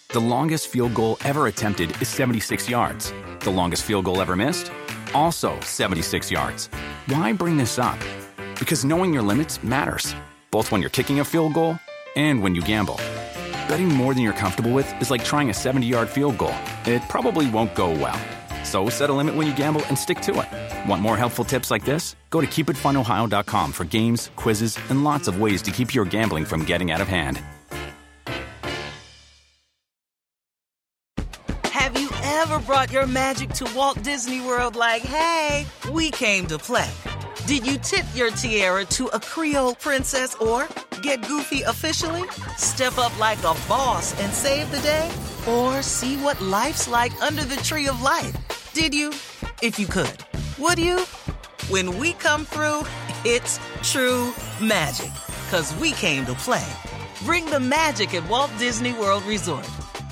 The longest field goal ever attempted is 76 yards. The longest field goal ever missed? Also 76 yards. Why bring this up? Because knowing your limits matters, both when you're kicking a field goal and when you gamble. Betting more than you're comfortable with is like trying a 70-yard field goal. It probably won't go well. So set a limit when you gamble and stick to it. Want more helpful tips like this? Go to keepitfunohio.com for games, quizzes, and lots of ways to keep your gambling from getting out of hand. Have you ever brought your magic to Walt Disney World like, hey, we came to play? Did you tip your tiara to a Creole princess or get goofy officially? Step up like a boss and save the day? Or see what life's like under the tree of life? Did you? If you could. Would you? When we come through, it's true magic. 'Cause we came to play. Bring the magic at Walt Disney World Resort.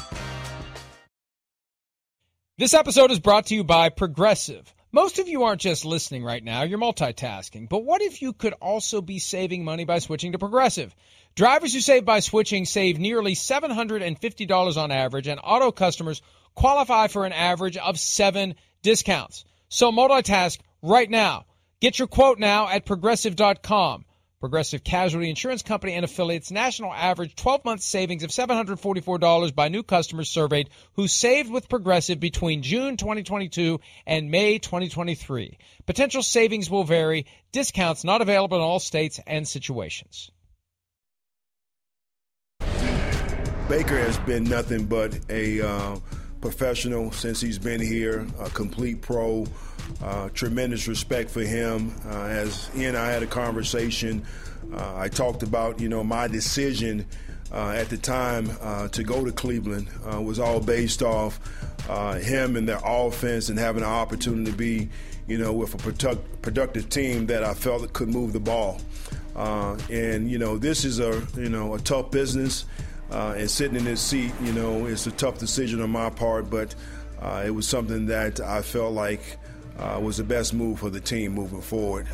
This episode is brought to you by Progressive. Most of you aren't just listening right now, you're multitasking. But what if you could also be saving money by switching to Progressive? Drivers who save by switching save nearly $750 on average, and auto customers qualify for an average of 7 discounts. So multitask right now. Get your quote now at Progressive.com. Progressive Casualty Insurance Company and affiliates, national average 12-month savings of $744 by new customers surveyed who saved with Progressive between June 2022 and May 2023. Potential savings will vary. Discounts not available in all states and situations. Baker has been nothing but a professional since he's been here, a complete pro. Tremendous respect for him. As he and I had a conversation, I talked about, my decision at the time to go to Cleveland was all based off him and their offense and having an opportunity to be, with a productive team that I felt could move the ball. And this is a tough business. And sitting in this seat, it's a tough decision on my part, but it was something that I felt like was the best move for the team moving forward.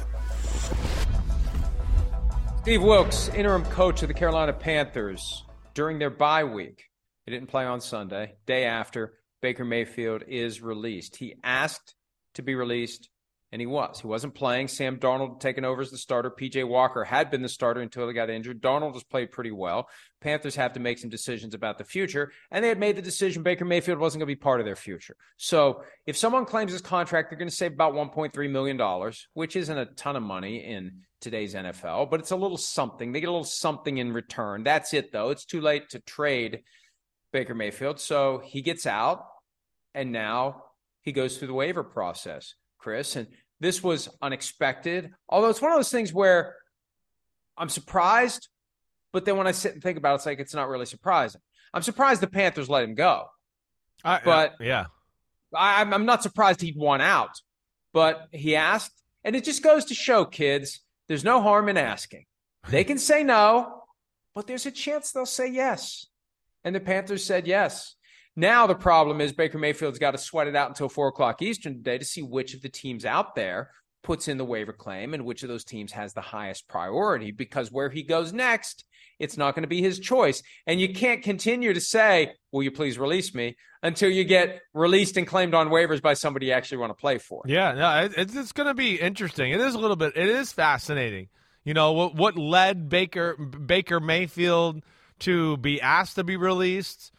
Steve Wilks, interim coach of the Carolina Panthers, during their bye week. He didn't play on Sunday. Day after, Baker Mayfield is released. He asked to be released, and he was. He wasn't playing. Sam Darnold had taken over as the starter. P.J. Walker had been the starter until he got injured. Darnold has played pretty well. Panthers have to make some decisions about the future, and they had made the decision Baker Mayfield wasn't going to be part of their future. So if someone claims his contract, they're going to save about $1.3 million, which isn't a ton of money in today's NFL, but it's a little something. They get a little something in return. That's it, though. It's too late to trade Baker Mayfield. So he gets out, and now he goes through the waiver process, Chris. And this was unexpected, although it's one of those things where I'm surprised, but then when I sit and think about it, it's like it's not really surprising. I'm surprised the Panthers let him go. Yeah. I'm not surprised he'd won out, but he asked, and it just goes to show, kids, there's no harm in asking. They can say no, but there's a chance they'll say yes. And the Panthers said yes. Now the problem is Baker Mayfield's got to sweat it out until 4 o'clock Eastern today to see which of the teams out there puts in the waiver claim and which of those teams has the highest priority, because where he goes next, it's not going to be his choice. And you can't continue to say, will you please release me, until you get released and claimed on waivers by somebody you actually want to play for. Yeah, no, it's going to be interesting. It is fascinating. What led Baker Mayfield to be asked to be released.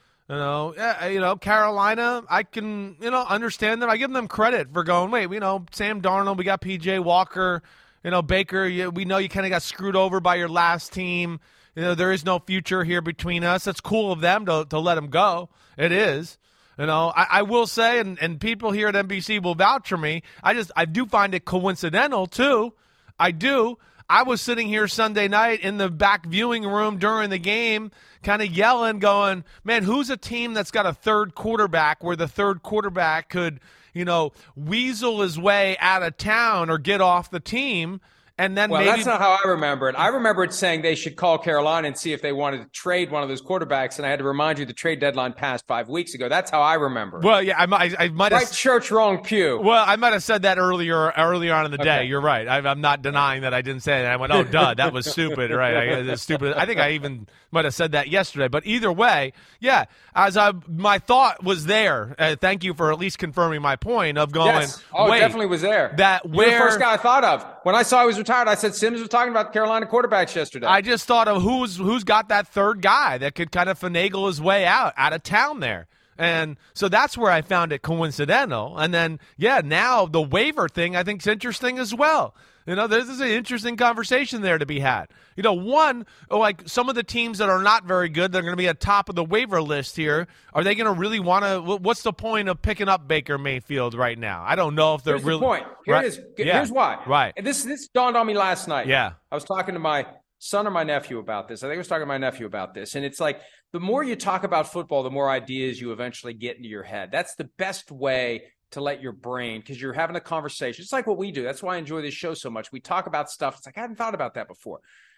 Carolina, I can, understand them. I give them credit for going, Sam Darnold, we got P.J. Walker, Baker, we know you kind of got screwed over by your last team. There is no future here between us. It's cool of them to let him go. It is. I will say, and people here at NBC will vouch for me, I do find it coincidental, too. I do. I was sitting here Sunday night in the back viewing room during the game, kind of yelling, going, man, who's a team that's got a third quarterback where the third quarterback could, weasel his way out of town or get off the team And then well, maybe that's not how I remember it. I remember it saying they should call Carolina and see if they wanted to trade one of those quarterbacks. And I had to remind you the trade deadline passed 5 weeks ago. That's how I remember it. Well, yeah, I might have right church, wrong pew. Well, I might have said that earlier on in the day. Okay. You're right. I'm not denying that I didn't say that. I went, oh, duh, that was stupid, right? That's stupid. I think I even might have said that yesterday. But either way, yeah, my thought was there. Thank you for at least confirming my point of going. Yes. Oh, wait, it definitely was there. You're the first guy I thought of. When I saw he was retired, I said Sims was talking about the Carolina quarterbacks yesterday. I just thought of who's got that third guy that could kind of finagle his way out of town there. And so that's where I found it coincidental. And then, yeah, now the waiver thing I think is interesting as well. This is an interesting conversation there to be had. One, like some of the teams that are not very good, they're going to be at top of the waiver list here. Are they going to really want to? What's the point of picking up Baker Mayfield right now? I don't know if they're Here's really. The point. Here it is. Yeah. Here's why. Right. And this dawned on me last night. Yeah. I was talking to my son or my nephew about this. I think I was talking to my nephew about this. And it's like the more you talk about football, the more ideas you eventually get into your head. That's the best way to let your brain, because you're having a conversation. It's like what we do. That's why I enjoy this show so much. We talk about stuff. It's like, I hadn't thought about that before.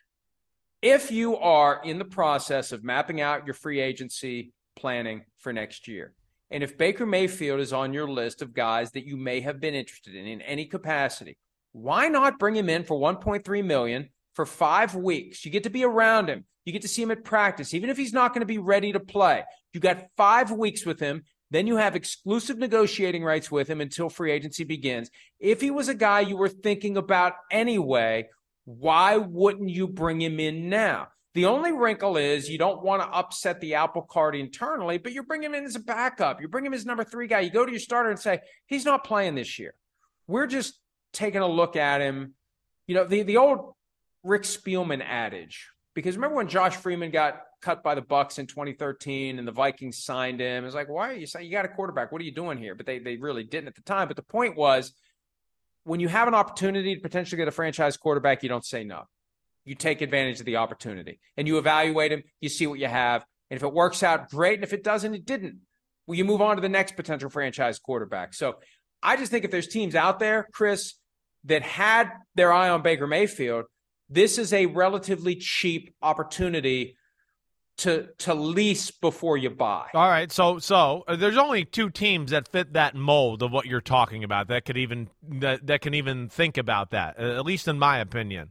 If you are in the process of mapping out your free agency planning for next year, and if Baker Mayfield is on your list of guys that you may have been interested in any capacity, why not bring him in for $1.3 million for 5 weeks? You get to be around him. You get to see him at practice. Even if he's not going to be ready to play, you got 5 weeks with him. Then you have exclusive negotiating rights with him until free agency begins. If he was a guy you were thinking about anyway, why wouldn't you bring him in now? The only wrinkle is you don't want to upset the apple cart internally, but you bring him in as a backup. You bring him as number 3 guy. You go to your starter and say, he's not playing this year. We're just taking a look at him. The old Rick Spielman adage, because remember when Josh Freeman got cut by the Bucs in 2013 and the Vikings signed him? It's like, why are you saying you got a quarterback? What are you doing here? But they really didn't at the time. But the point was, when you have an opportunity to potentially get a franchise quarterback, you don't say no. You take advantage of the opportunity and you evaluate him. You see what you have. And if it works out, great. And if it doesn't, it didn't. Well, you move on to the next potential franchise quarterback. So I just think if there's teams out there, Chris, that had their eye on Baker Mayfield, this is a relatively cheap opportunity to lease before you buy. All right, so there's only 2 teams that fit that mold of what you're talking about that could even that can even think about that, at least in my opinion.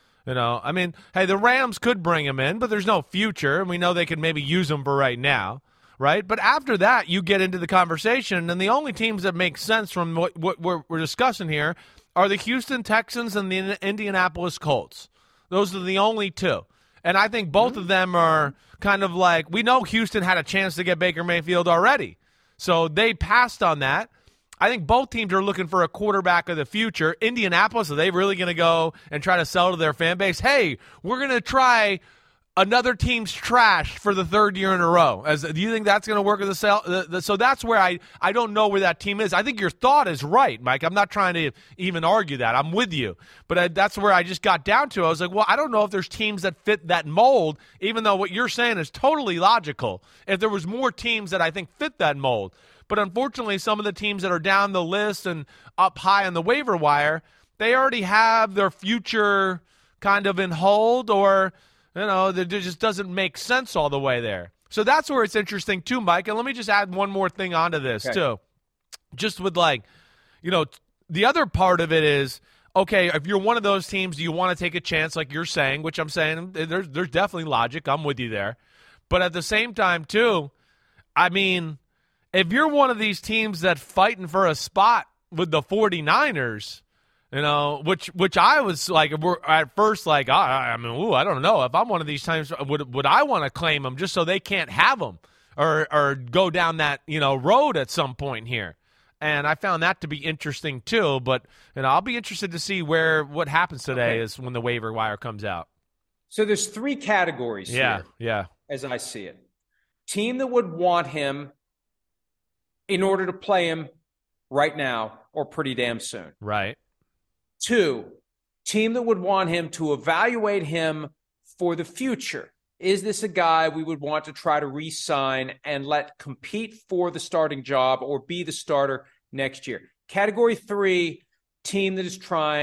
I mean, hey, the Rams could bring him in, but there's no future, and we know they could maybe use him for right now, right? But after that, you get into the conversation, and the only teams that make sense from what we're discussing here are the Houston Texans and the Indianapolis Colts. Those are the only 2. And I think both of them are kind of like, we know Houston had a chance to get Baker Mayfield already. So they passed on that. I think both teams are looking for a quarterback of the future. Indianapolis, are they really going to go and try to sell to their fan base, hey, we're going to try another team's trash for the 3rd year in a row? Do you think that's going to work as a sale? So that's where I don't know where that team is. I think your thought is right, Mike. I'm not trying to even argue that. I'm with you. But that's where I just got down to. I was like, well, I don't know if there's teams that fit that mold, even though what you're saying is totally logical. If there was more teams that I think fit that mold. But unfortunately, some of the teams that are down the list and up high on the waiver wire, they already have their future kind of in hold, or it just doesn't make sense all the way there. So that's where it's interesting too, Mike. And let me just add one more thing onto this too. Just with the other part of it is, okay, if you're one of those teams, do you want to take a chance like you're saying, which I'm saying there's definitely logic. I'm with you there. But at the same time too, I mean, if you're one of these teams that's fighting for a spot with the 49ers, which I was like, at first like, I don't know. If I'm one of these times, would I want to claim them just so they can't have them or go down that, road at some point here? And I found that to be interesting too. But, I'll be interested to see what happens today is when the waiver wire comes out. So there's 3 categories here, as I see it. Team that would want him in order to play him right now or pretty damn soon. Right. 2, team that would want him to evaluate him for the future. Is this a guy we would want to try to re-sign and let compete for the starting job or be the starter next year? Category 3, team that is trying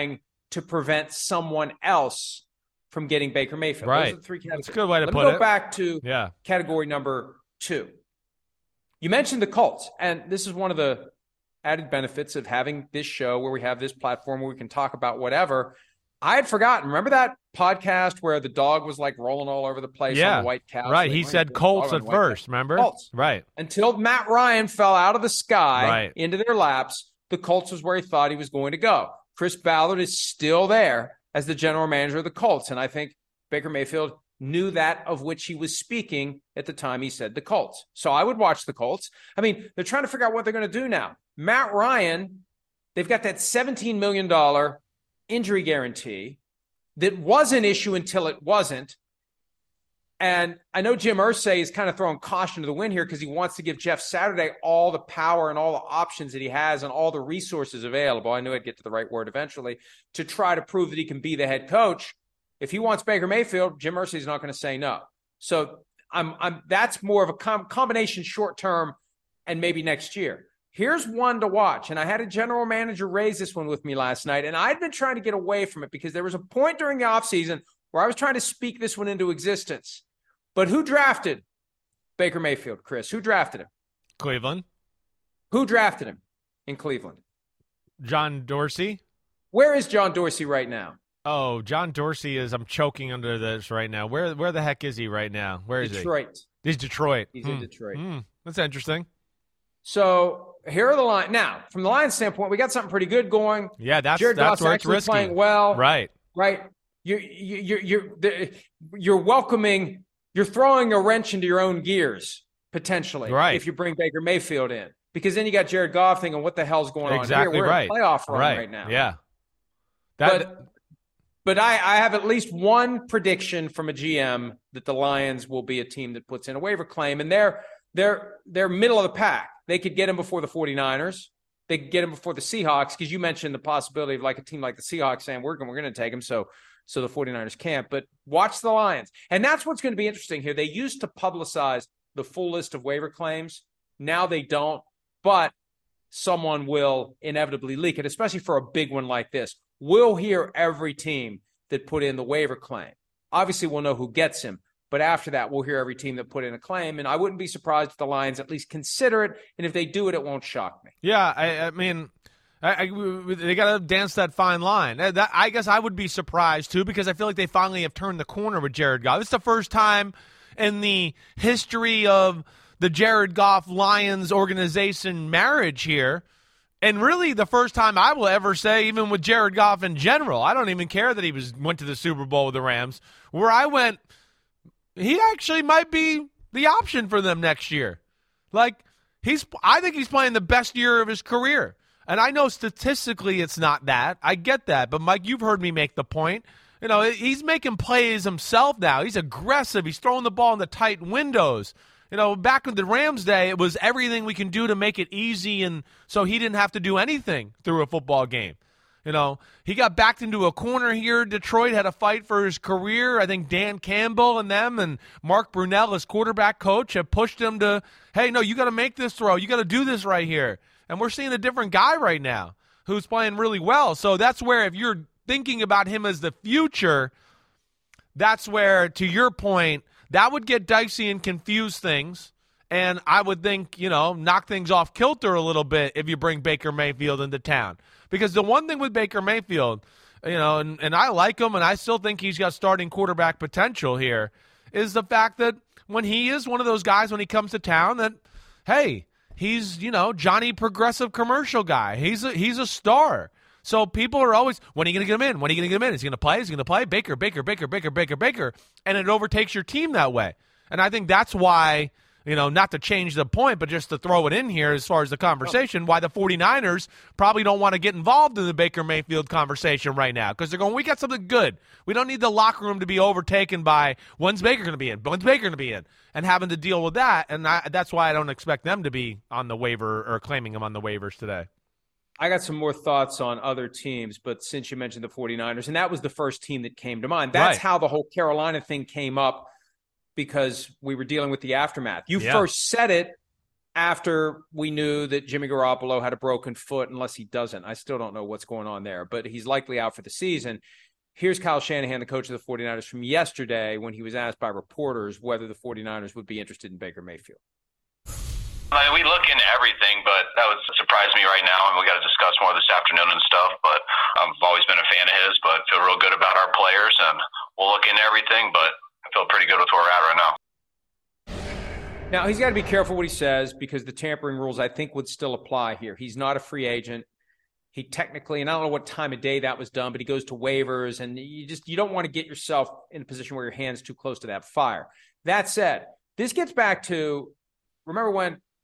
to prevent someone else from getting Baker Mayfield. Right. Those are the three categories. That's a good way to put it. Let me go back to category number 2. You mentioned the Colts, and this is one of the added benefits of having this show where we have this platform where we can talk about whatever. I had forgotten. Remember that podcast where the dog was like rolling all over the place on the white couch? Right. He said Colts at first, remember? Colts. Right. Until Matt Ryan fell out of the sky into their laps, the Colts was where he thought he was going to go. Chris Ballard is still there as the general manager of the Colts, and I think Baker Mayfield knew that of which he was speaking at the time he said the Colts. So I would watch the Colts. I mean, they're trying to figure out what they're going to do now. Matt Ryan, they've got that $17 million injury guarantee that was an issue until it wasn't. And I know Jim Irsay is kind of throwing caution to the wind here because he wants to give Jeff Saturday all the power and all the options that he has and all the resources available. I knew I'd get to the right word eventually to try to prove that he can be the head coach. If he wants Baker Mayfield, Jim Irsay is not going to say no. So that's more of a combination short term and maybe next year. Here's one to watch, and I had a general manager raise this one with me last night, and I'd been trying to get away from it because there was a point during the offseason where I was trying to speak this one into existence. But who drafted Baker Mayfield, Chris? Who drafted him? Cleveland. Who drafted him in Cleveland? John Dorsey. Where is John Dorsey right now? Oh, John Dorsey is – I'm choking under this right now. Where the heck is he right now? Where is Detroit. he? He's Detroit. He's in Detroit. That's interesting. So here are the Lions. Now, from the Lions standpoint, we got something pretty good going. Yeah, that's Jared Goff's where it's risky. Playing well. Right. You're welcoming – you're throwing a wrench into your own gears, potentially, if you bring Baker Mayfield in. Because then you got Jared Goff thinking, what the hell's going on here? We're in a playoff run right now. Yeah. But I have at least one prediction from a GM that the Lions will be a team that puts in a waiver claim, and they're middle of the pack. They could get him before the 49ers. They could get him before the Seahawks, because you mentioned the possibility of like a team like the Seahawks saying we're going to take him, so the 49ers can't. But watch the Lions. And that's what's going to be interesting here. They used to publicize the full list of waiver claims. Now they don't, but someone will inevitably leak it, especially for a big one like this. We'll hear every team that put in the waiver claim. Obviously, we'll know who gets him. But after that, we'll hear every team that put in a claim. And I wouldn't be surprised if the Lions at least consider it. And if they do it, it won't shock me. Yeah, I mean, they got to dance that fine line. I guess I would be surprised, too, because I feel like they finally have turned the corner with Jared Goff. It's the first time in the history of the Jared Goff Lions organization marriage here. And really the first time I will ever say, even with Jared Goff in general, I don't even care that he went to the Super Bowl with the Rams, where I went, he actually might be the option for them next year. Like, I think he's playing the best year of his career. And I know statistically it's not that. I get that. But, Mike, you've heard me make the point. You know, he's making plays himself now. He's aggressive. He's throwing the ball in the tight windows. You know, back in the Rams day, it was everything we can do to make it easy, and so he didn't have to do anything through a football game. You know, he got backed into a corner here. Detroit had a fight for his career. I think Dan Campbell and them and Mark Brunell, his quarterback coach, have pushed him to, hey, no, you got to make this throw. You got to do this right here. And we're seeing a different guy right now who's playing really well. So that's where, if you're thinking about him as the future, that's where, to your point, that would get dicey and confuse things, and I would think, knock things off kilter a little bit if you bring Baker Mayfield into town. Because the one thing with Baker Mayfield, and I like him, and I still think he's got starting quarterback potential here, is the fact that when he is one of those guys when he comes to town that, hey, he's, Johnny Progressive commercial guy. He's a star. So people are always, when are you going to get him in? When are you going to get him in? Is he going to play? Is he going to play? Baker. And it overtakes your team that way. And I think that's why, not to change the point, but just to throw it in here as far as the conversation, why the 49ers probably don't want to get involved in the Baker Mayfield conversation right now. Because they're going, we got something good. We don't need the locker room to be overtaken by, when's Baker going to be in? When's Baker going to be in? And having to deal with that. And that's why I don't expect them to be on the waiver or claiming him on the waivers today. I got some more thoughts on other teams, but since you mentioned the 49ers, and that was the first team that came to mind. That's how the whole Carolina thing came up, because we were dealing with the aftermath. You first said it after we knew that Jimmy Garoppolo had a broken foot, unless he doesn't. I still don't know what's going on there, but he's likely out for the season. Here's Kyle Shanahan, the coach of the 49ers, from yesterday when he was asked by reporters whether the 49ers would be interested in Baker Mayfield. I mean, we look into everything, but that would surprise me right now, and we got to discuss more this afternoon and stuff. But I've always been a fan of his, but feel real good about our players, and we'll look into everything, but I feel pretty good with where we're at right now. Now, he's got to be careful what he says because the tampering rules, I think, would still apply here. He's not a free agent. He technically, and I don't know what time of day that was done, but he goes to waivers, and you don't want to get yourself in a position where your hand's too close to that fire. That said, this gets back to, remember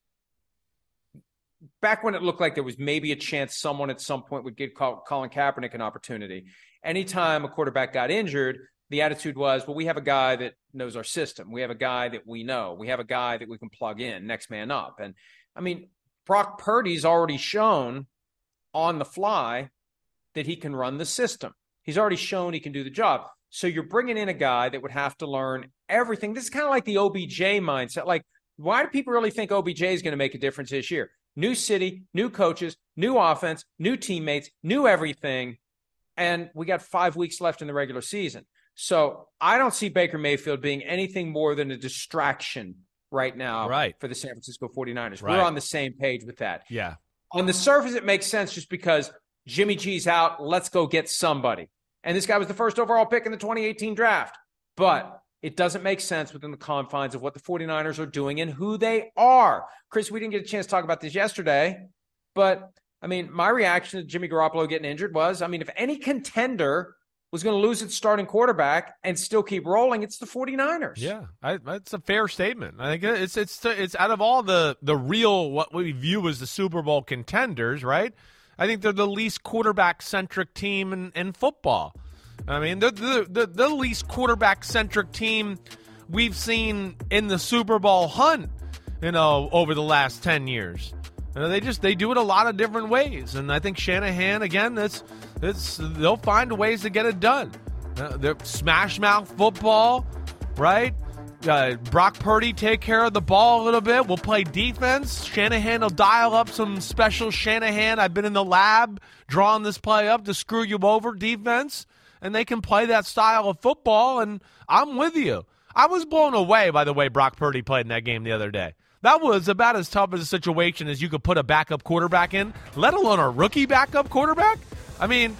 back when it looked like there was maybe a chance someone at some point would give Colin Kaepernick an opportunity. Anytime a quarterback got injured, the attitude was, well, we have a guy that knows our system. We have a guy that we know. We have a guy that we can plug in, next man up. And, I mean, Brock Purdy's already shown on the fly that he can run the system. He's already shown he can do the job. So you're bringing in a guy that would have to learn everything. This is kind of like the OBJ mindset. Like, why do people really think OBJ is going to make a difference this year? New city, new coaches, new offense, new teammates, new everything. And we got 5 weeks left in the regular season. So I don't see Baker Mayfield being anything more than a distraction right now for the San Francisco 49ers. We're on the same page with that. Yeah. On the surface, it makes sense just because Jimmy G's out. Let's go get somebody. And this guy was the first overall pick in the 2018 draft. But it doesn't make sense within the confines of what the 49ers are doing and who they are. Chris, we didn't get a chance to talk about this yesterday, but, I mean, my reaction to Jimmy Garoppolo getting injured was, I mean, if any contender was going to lose its starting quarterback and still keep rolling, it's the 49ers. Yeah, that's a fair statement. I think it's out of all the real, what we view as the Super Bowl contenders, right? I think they're the least quarterback-centric team in football. I mean, they're the least quarterback-centric team we've seen in the Super Bowl hunt, over the last 10 years. They do it a lot of different ways, and I think Shanahan, again, they'll find ways to get it done. They're smash mouth football, right? Brock Purdy take care of the ball a little bit. We'll play defense. Shanahan will dial up some special Shanahan. I've been in the lab drawing this play up to screw you over defense. And they can play that style of football, and I'm with you. I was blown away by the way Brock Purdy played in that game the other day. That was about as tough as a situation as you could put a backup quarterback in, let alone a rookie backup quarterback. I mean,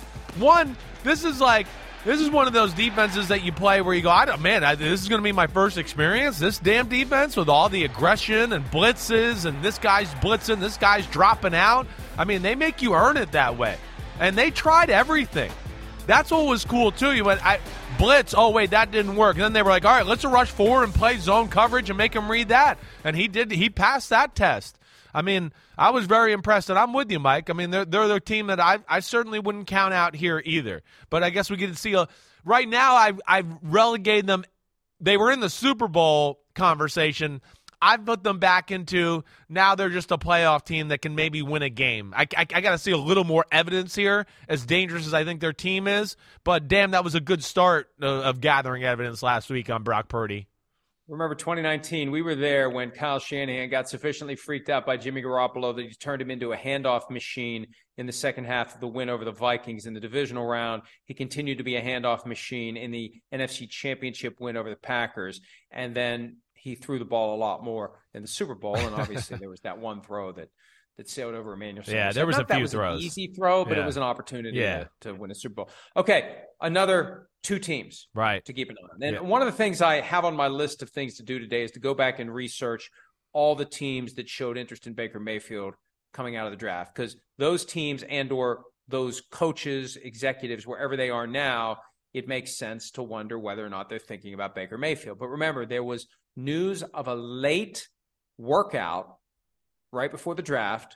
this is one of those defenses that you play where you go, this is going to be my first experience, this damn defense with all the aggression and blitzes, and this guy's blitzing, this guy's dropping out. I mean, they make you earn it that way. And they tried everything. That's what was cool, too. You went, blitz, oh, wait, that didn't work. And then they were like, all right, let's rush forward and play zone coverage and make him read that. And he passed that test. I mean, I was very impressed, and I'm with you, Mike. I mean, they're the team that I certainly wouldn't count out here either. But I guess we get to see right now I've relegated them. They were in the Super Bowl conversation. I've put them back into now they're just a playoff team that can maybe win a game. I got to see a little more evidence here, as dangerous as I think their team is. But, damn, that was a good start of gathering evidence last week on Brock Purdy. Remember 2019, we were there when Kyle Shanahan got sufficiently freaked out by Jimmy Garoppolo that he turned him into a handoff machine in the second half of the win over the Vikings in the divisional round. He continued to be a handoff machine in the NFC Championship win over the Packers. And then he threw the ball a lot more in the Super Bowl, and obviously there was that one throw that sailed over Emmanuel Sanders. Yeah, there was a few throws. An easy throw, but it was an opportunity to win a Super Bowl. Okay, another two teams to keep an eye on. And one of the things I have on my list of things to do today is to go back and research all the teams that showed interest in Baker Mayfield coming out of the draft, because those teams and or those coaches, executives, wherever they are now, it makes sense to wonder whether or not they're thinking about Baker Mayfield. But remember, there was news of a late workout right before the draft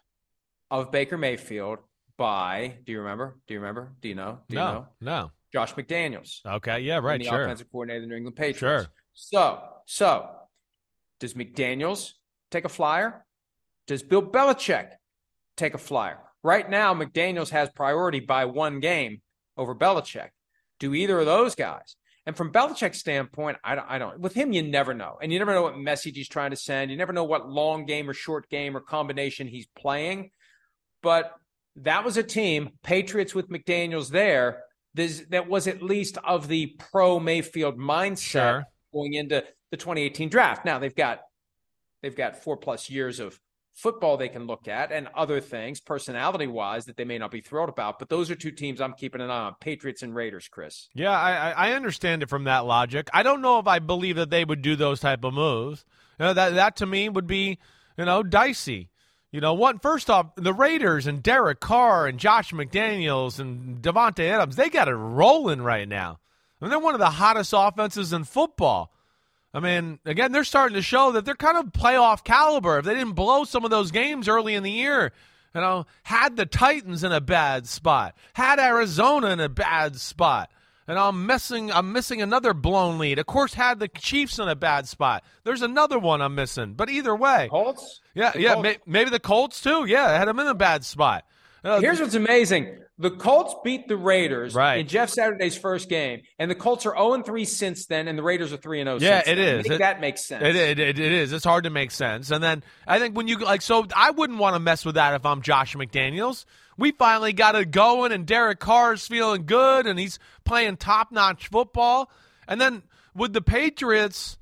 of Baker Mayfield by, do you remember? Do you know? No. Josh McDaniels. Okay, yeah, right, the sure. offensive coordinator of the New England Patriots. Sure. So does McDaniels take a flyer? Does Bill Belichick take a flyer? Right now, McDaniels has priority by one game over Belichick. Do either of those guys? And from Belichick's standpoint, I don't. With him, you never know. And you never know what message he's trying to send. You never know what long game or short game or combination he's playing. But that was a team, Patriots with McDaniels there, that was at least of the pro-Mayfield mindset going into the 2018 draft. Now, they've got 4+ years of football they can look at and other things personality-wise that they may not be thrilled about. But those are two teams I'm keeping an eye on, Patriots and Raiders, Chris. Yeah, I understand it from that logic. I don't know if I believe that they would do those type of moves. That to me would be, dicey. First off, the Raiders and Derek Carr and Josh McDaniels and Devontae Adams, they got it rolling right now. They're one of the hottest offenses in football. Again, they're starting to show that they're kind of playoff caliber. If they didn't blow some of those games early in the year, had the Titans in a bad spot, had Arizona in a bad spot, and I'm missing another blown lead. Of course, had the Chiefs in a bad spot. There's another one I'm missing. But either way. Colts? Yeah, maybe the Colts too. Yeah, had them in a bad spot. Here's what's amazing. The Colts beat the Raiders in Jeff Saturday's first game, and the Colts are 0-3 since then, and the Raiders are 3-0 since then. Yeah, it is. That makes sense. It is. It's hard to make sense. And then I think when you I wouldn't want to mess with that if I'm Josh McDaniels. We finally got it going, and Derek Carr's feeling good, and he's playing top-notch football. And then with the Patriots,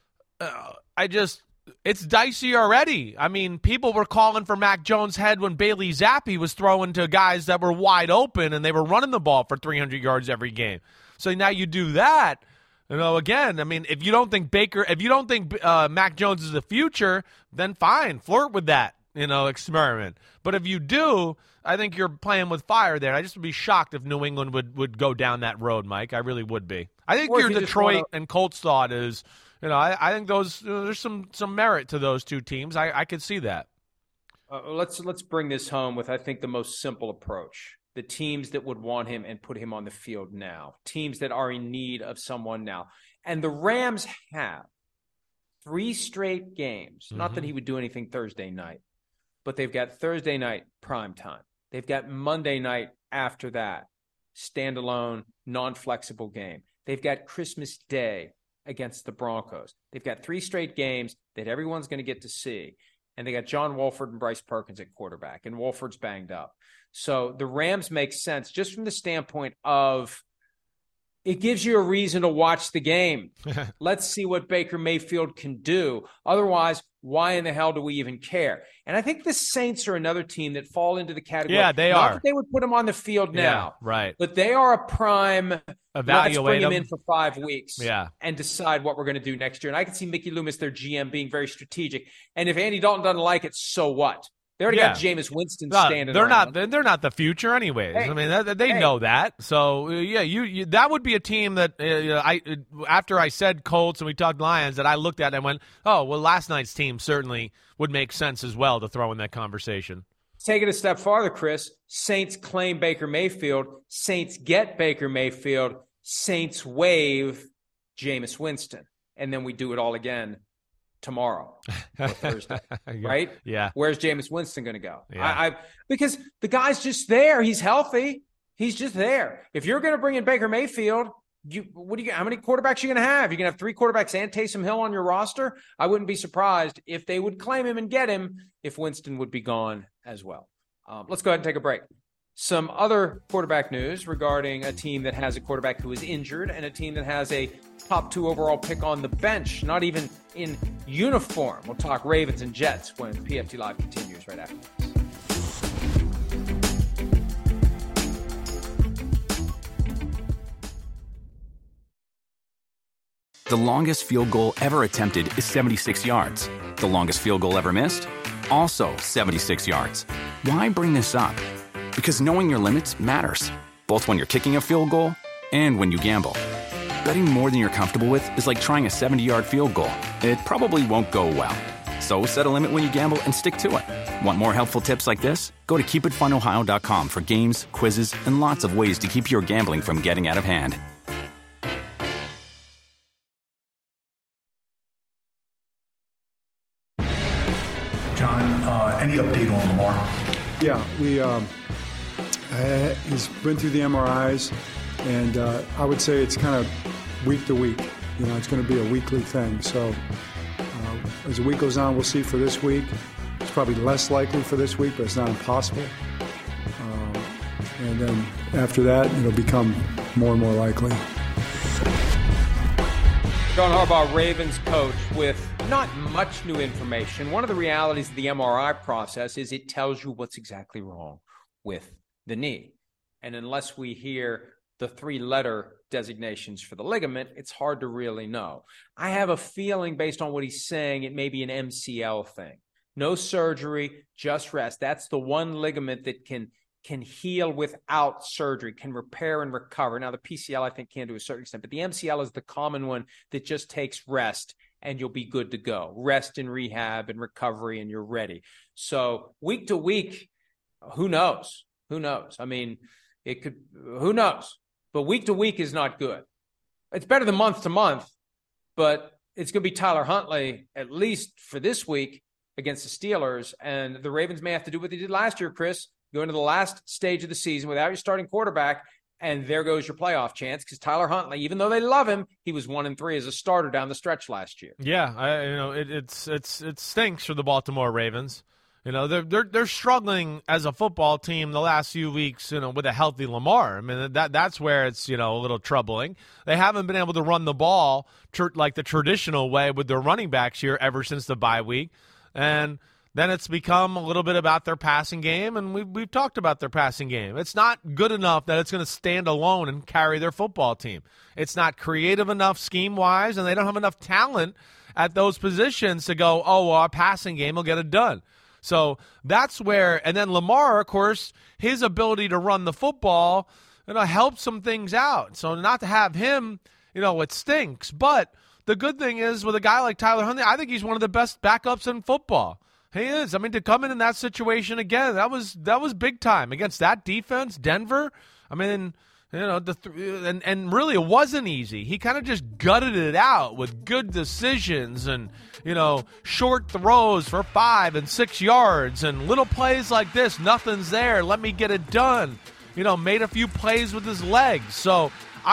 it's dicey already. People were calling for Mac Jones' head when Bailey Zappi was throwing to guys that were wide open, and they were running the ball for 300 yards every game. So now you do that. Again, if you don't think Mac Jones is the future, then fine, flirt with that, experiment. But if you do, I think you're playing with fire there. I just would be shocked if New England would go down that road, Mike. I really would be. I think your Detroit and Colts thought is, I think those there's some merit to those two teams. I could see that. Let's bring this home with, I think, the most simple approach. The teams that would want him and put him on the field now. Teams that are in need of someone now. And the Rams have 3 straight games. Not that he would do anything Thursday night, but they've got Thursday night prime time. They've got Monday night after that, standalone, non-flexible game. They've got Christmas Day against the Broncos. They've got 3 straight games that everyone's going to get to see. And they got John Wolford and Bryce Perkins at quarterback, and Wolford's banged up. So the Rams make sense just from the standpoint of it gives you a reason to watch the game. Let's see what Baker Mayfield can do. Otherwise, why in the hell do we even care? And I think the Saints are another team that fall into the category. Yeah, they Not are. that they would put him on the field now. Yeah, right. But they are a prime, evaluate let's bring him them in for 5 weeks Yeah. and decide what we're going to do next year. And I can see Mickey Loomis, their GM, being very strategic. And if Andy Dalton doesn't like it, so what? They already got Jameis Winston standing they're around. They're not the future anyways. Hey, They know that. So, you that would be a team that after I said Colts and we talked Lions that I looked at and went, oh, well, last night's team certainly would make sense as well to throw in that conversation. Take it a step farther, Chris. Saints claim Baker Mayfield. Saints get Baker Mayfield. Saints waive Jameis Winston. And then we do it all again tomorrow or Thursday, right? Yeah. Where's Jameis Winston going to go? Yeah. Because the guy's just there. He's healthy. He's just there. If you're going to bring in Baker Mayfield, how many quarterbacks are you going to have? You're going to have 3 quarterbacks and Taysom Hill on your roster? I wouldn't be surprised if they would claim him and get him if Winston would be gone as well. Let's go ahead and take a break. Some other quarterback news regarding a team that has a quarterback who is injured and a team that has a top 2 overall pick on the bench, not even in uniform. We'll talk Ravens and Jets when PFT Live continues right after this. The longest field goal ever attempted is 76 yards. The longest field goal ever missed? Also 76 yards. Why bring this up? Because knowing your limits matters, both when you're kicking a field goal and when you gamble. Betting more than you're comfortable with is like trying a 70-yard field goal. It probably won't go well. So set a limit when you gamble and stick to it. Want more helpful tips like this? Go to keepitfunohio.com for games, quizzes, and lots of ways to keep your gambling from getting out of hand. John, any update on Lamar? Yeah, he's been through the MRIs, and I would say it's kind of week to week. It's going to be a weekly thing. So as the week goes on, we'll see for this week. It's probably less likely for this week, but it's not impossible. And then after that, it'll become more and more likely. John Harbaugh, Ravens coach, with not much new information. One of the realities of the MRI process is it tells you what's exactly wrong with the knee. And unless we hear the 3-letter designations for the ligament, it's hard to really know. I have a feeling, based on what he's saying, it may be an MCL thing. No surgery, just rest. That's the one ligament that can heal without surgery, can repair and recover. Now, the PCL, I think, can to a certain extent, but the MCL is the common one that just takes rest and you'll be good to go. Rest and rehab and recovery and you're ready. So week to week, who knows? Who knows? I mean, it could, who knows? But week to week is not good. It's better than month to month, but it's going to be Tyler Huntley, at least for this week, against the Steelers. And the Ravens may have to do what they did last year, Chris. Go into the last stage of the season without your starting quarterback, and there goes your playoff chance, because Tyler Huntley, even though they love him, he was 1-3 as a starter down the stretch last year. Yeah, it stinks for the Baltimore Ravens. They're struggling as a football team the last few weeks, with a healthy Lamar. I mean, that's where it's, a little troubling. They haven't been able to run the ball like the traditional way with their running backs here ever since the bye week. And then it's become a little bit about their passing game, and we've talked about their passing game. It's not good enough that it's going to stand alone and carry their football team. It's not creative enough scheme-wise, and they don't have enough talent at those positions to go, our passing game will get it done. So that's where, and then Lamar, of course, his ability to run the football, helps some things out. So not to have him, it stinks. But the good thing is, with a guy like Tyler Huntley, I think he's one of the best backups in football. He is. I mean, to come in that situation again, that was big time against that defense, Denver. I mean, and really it wasn't easy. He kind of just gutted it out with good decisions and, short throws for 5 and 6 yards and little plays like this. Nothing's there. Let me get it done. Made a few plays with his legs. So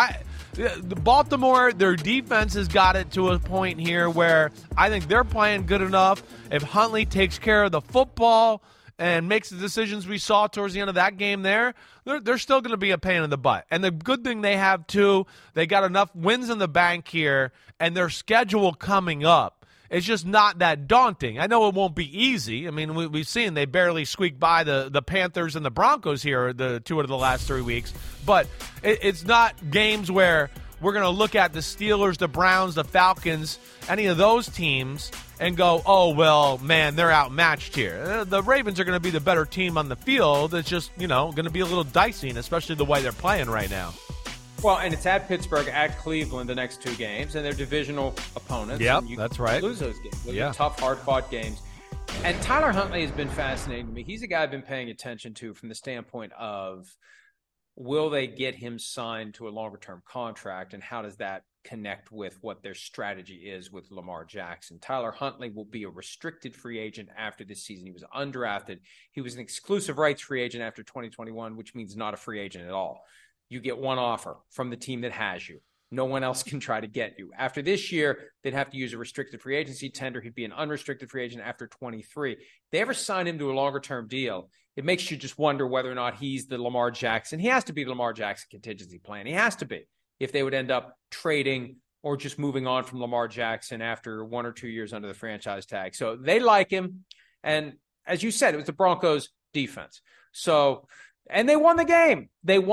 the Baltimore, their defense has got it to a point here where I think they're playing good enough. If Huntley takes care of the football and makes the decisions we saw towards the end of that game there, they're still going to be a pain in the butt. And the good thing they have, too, they got enough wins in the bank here, and their schedule coming up is just not that daunting. I know it won't be easy. I mean, we've seen they barely squeaked by the Panthers and the Broncos here, the 2 out of the last 3 weeks. But it's not games where we're going to look at the Steelers, the Browns, the Falcons, any of those teams, and go, they're outmatched here. The Ravens are going to be the better team on the field. It's just, going to be a little dicey, and especially the way they're playing right now. Well, and it's at Pittsburgh, at Cleveland, the next 2 games, and they're divisional opponents. Yep, that's right. Lose those games. Those are tough, hard-fought games. And Tyler Huntley has been fascinating to me. He's a guy I've been paying attention to from the standpoint of, will they get him signed to a longer-term contract, and how does that connect with what their strategy is with Lamar Jackson? Tyler Huntley will be a restricted free agent after this season. He was undrafted. He was an exclusive rights free agent after 2021, which means not a free agent at all. You get one offer from the team that has you. No one else can try to get you. After this year, they'd have to use a restricted free agency tender. He'd be an unrestricted free agent after 23. If they ever sign him to a longer-term deal, it makes you just wonder whether or not he's the Lamar Jackson. He has to be the Lamar Jackson contingency plan. He has to be, if they would end up trading or just moving on from Lamar Jackson after 1 or 2 years under the franchise tag. So they like him. And as you said, it was the Broncos defense. So, and they won the game.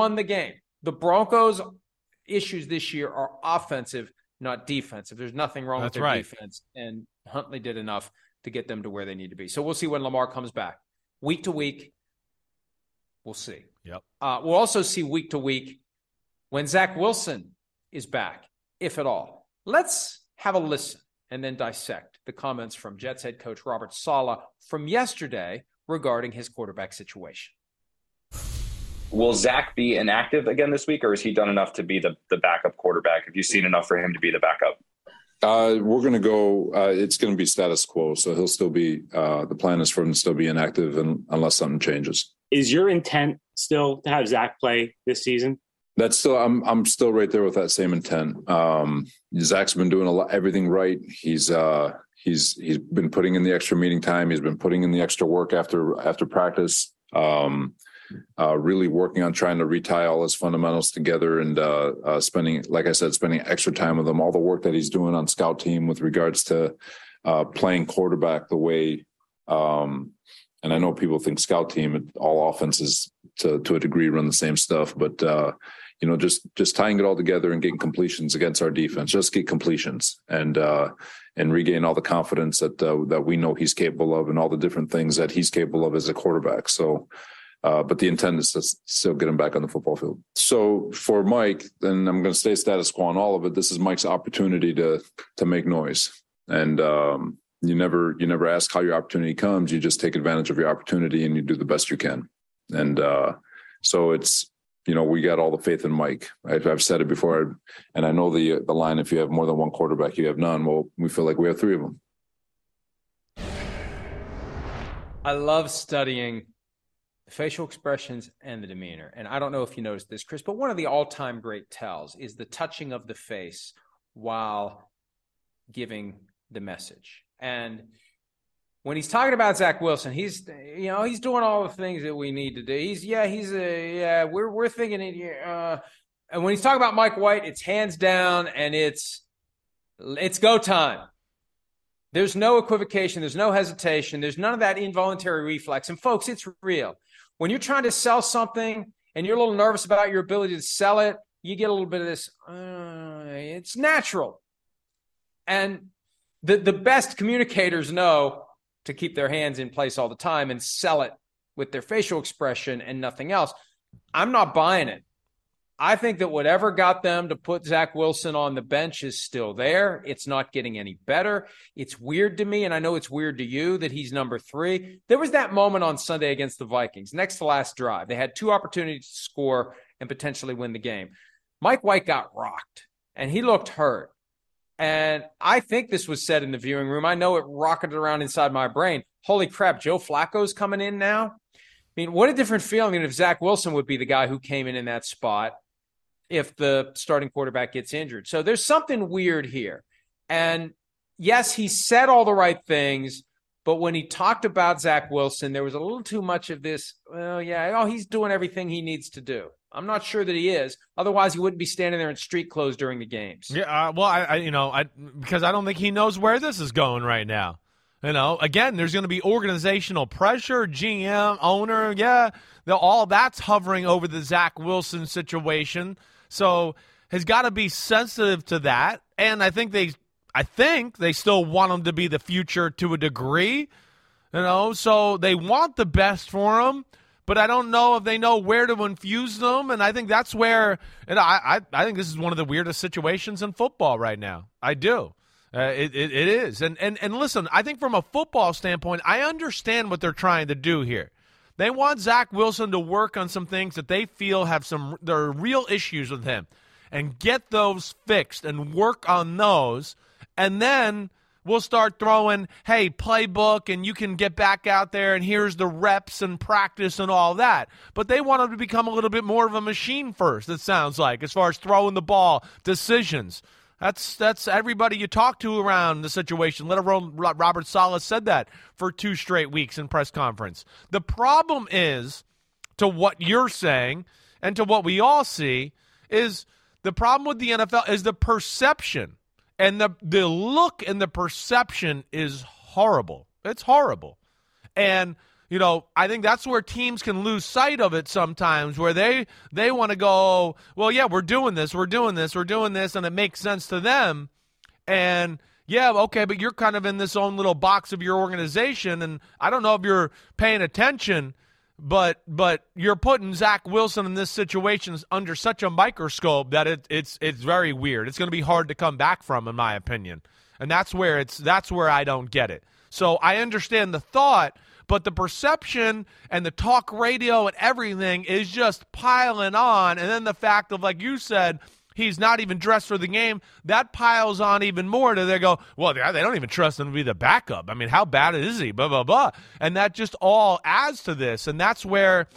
The Broncos' issues this year are offensive, not defensive. There's nothing wrong with their defense. And Huntley did enough to get them to where they need to be. So we'll see when Lamar comes back. Week to week, we'll see. Yep. We'll also see week to week when Zach Wilson is back, if at all. Let's have a listen and then dissect the comments from Jets head coach Robert Saleh from yesterday regarding his quarterback situation. Will Zach be inactive again this week, or has he done enough to be the backup quarterback? Have you seen enough for him to be the backup? We're going to go it's going to be status quo. So he'll still be the plan is for him to still be inactive unless something changes. Is your intent still to have Zach play this season? That's still, I'm still right there with that same intent. Zach's been doing everything right. He's been putting in the extra meeting time. He's been putting in the extra work after practice. Really working on trying to retie all his fundamentals together and spending extra time with him. All the work that he's doing on scout team with regards to playing quarterback the way. And I know people think scout team, all offenses to a degree run the same stuff, but just tying it all together and getting completions against our defense, just get completions and regain all the confidence that we know he's capable of and all the different things that he's capable of as a quarterback. So, but the intent is to still get him back on the football field. So for Mike, then I'm going to stay status quo on all of it. This is Mike's opportunity to make noise. And you never ask how your opportunity comes. You just take advantage of your opportunity and you do the best you can. And so it's, we got all the faith in Mike. I've said it before, and I know the line, if you have more than one quarterback, you have none. Well, we feel like we have three of them. I love studying the facial expressions and the demeanor. And I don't know if you noticed this, Chris, but one of the all-time great tells is the touching of the face while giving the message. And when he's talking about Zach Wilson, he's doing all the things that we need to do. We're thinking it. And when he's talking about Mike White, it's hands down and it's go time. There's no equivocation. There's no hesitation. There's none of that involuntary reflex. And folks, it's real. When you're trying to sell something and you're a little nervous about your ability to sell it, you get a little bit of this. It's natural. And the best communicators know to keep their hands in place all the time and sell it with their facial expression and nothing else. I'm not buying it. I think that whatever got them to put Zach Wilson on the bench is still there. It's not getting any better. It's weird to me, and I know it's weird to you that he's number 3. There was that moment on Sunday against the Vikings, next to last drive. They had 2 opportunities to score and potentially win the game. Mike White got rocked, and he looked hurt. And I think this was said in the viewing room. I know it rocketed around inside my brain. Holy crap, Joe Flacco's coming in now? I mean, what a different feeling if Zach Wilson would be the guy who came in that spot if the starting quarterback gets injured. So there's something weird here. And yes, he said all the right things, but when he talked about Zach Wilson, there was a little too much of this, he's doing everything he needs to do. I'm not sure that he is. Otherwise, he wouldn't be standing there in street clothes during the games. Yeah, because I don't think he knows where this is going right now. Again, there's going to be organizational pressure, GM, owner, all that's hovering over the Zach Wilson situation. So has got to be sensitive to that. And I think they still want him to be the future to a degree. So they want the best for him. But I don't know if they know where to infuse them, and I think that's where I think this is one of the weirdest situations in football right now. I do. It is. And listen, I think from a football standpoint, I understand what they're trying to do here. They want Zach Wilson to work on some things that they feel there are real issues with him and get those fixed and work on those, and then we'll start throwing, hey, playbook, and you can get back out there, and here's the reps and practice and all that. But they want him to become a little bit more of a machine first, it sounds like, as far as throwing the ball, decisions. That's everybody you talk to around the situation. Let alone Robert Saleh said that for 2 straight weeks in press conference. The problem is, to what you're saying and to what we all see, is the problem with the NFL is the perception. And the look and the perception is horrible. It's horrible. And, I think that's where teams can lose sight of it sometimes, where they want to go, well, yeah, we're doing this, and it makes sense to them. And, yeah, okay, but you're kind of in this own little box of your organization, and I don't know if you're paying attention, but you're putting Zach Wilson in this situation under such a microscope that it's very weird. It's going to be hard to come back from, in my opinion. And that's where I don't get it. So I understand the thought, but the perception and the talk radio and everything is just piling on. And then the fact of, like you said, he's not even dressed for the game, that piles on even more to they go, well, they don't even trust him to be the backup. I mean, how bad is he? Blah, blah, blah. And that just all adds to this. And that's where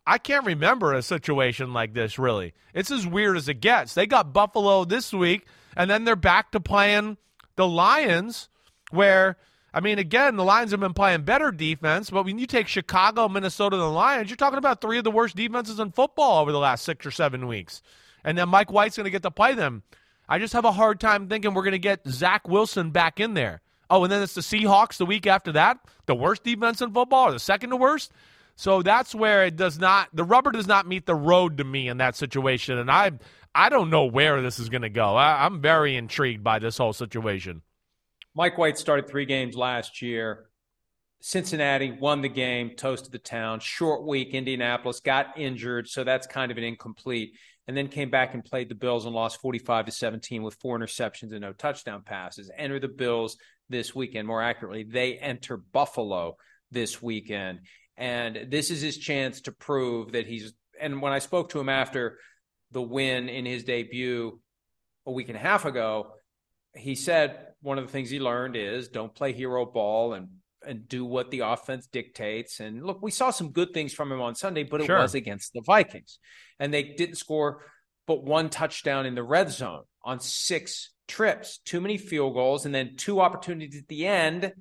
I can't remember a situation like this, really. It's as weird as it gets. They got Buffalo this week, and then they're back to playing the Lions, where, I mean, again, the Lions have been playing better defense, but when you take Chicago, Minnesota, and the Lions, you're talking about 3 of the worst defenses in football over the last 6 or 7 weeks. And then Mike White's going to get to play them. I just have a hard time thinking we're going to get Zach Wilson back in there. Oh, and then it's the Seahawks the week after that, the worst defense in football, or the second to worst. So that's where the rubber does not meet the road to me in that situation. And I don't know where this is going to go. I'm very intrigued by this whole situation. Mike White started 3 games last year. Cincinnati won the game, toasted the town. Short week, Indianapolis got injured, so that's kind of an incomplete. And then came back and played the Bills and lost 45-17 with 4 interceptions and no touchdown passes. Enter the Bills this weekend. More accurately, they enter Buffalo this weekend. And this is his chance to prove that and when I spoke to him after the win in his debut a week and a half ago, he said one of the things he learned is don't play hero ball and do what the offense dictates. And look, we saw some good things from him on Sunday, but it was against the Vikings. And they didn't score but 1 touchdown in the red zone on 6 trips, too many field goals, and then 2 opportunities at the end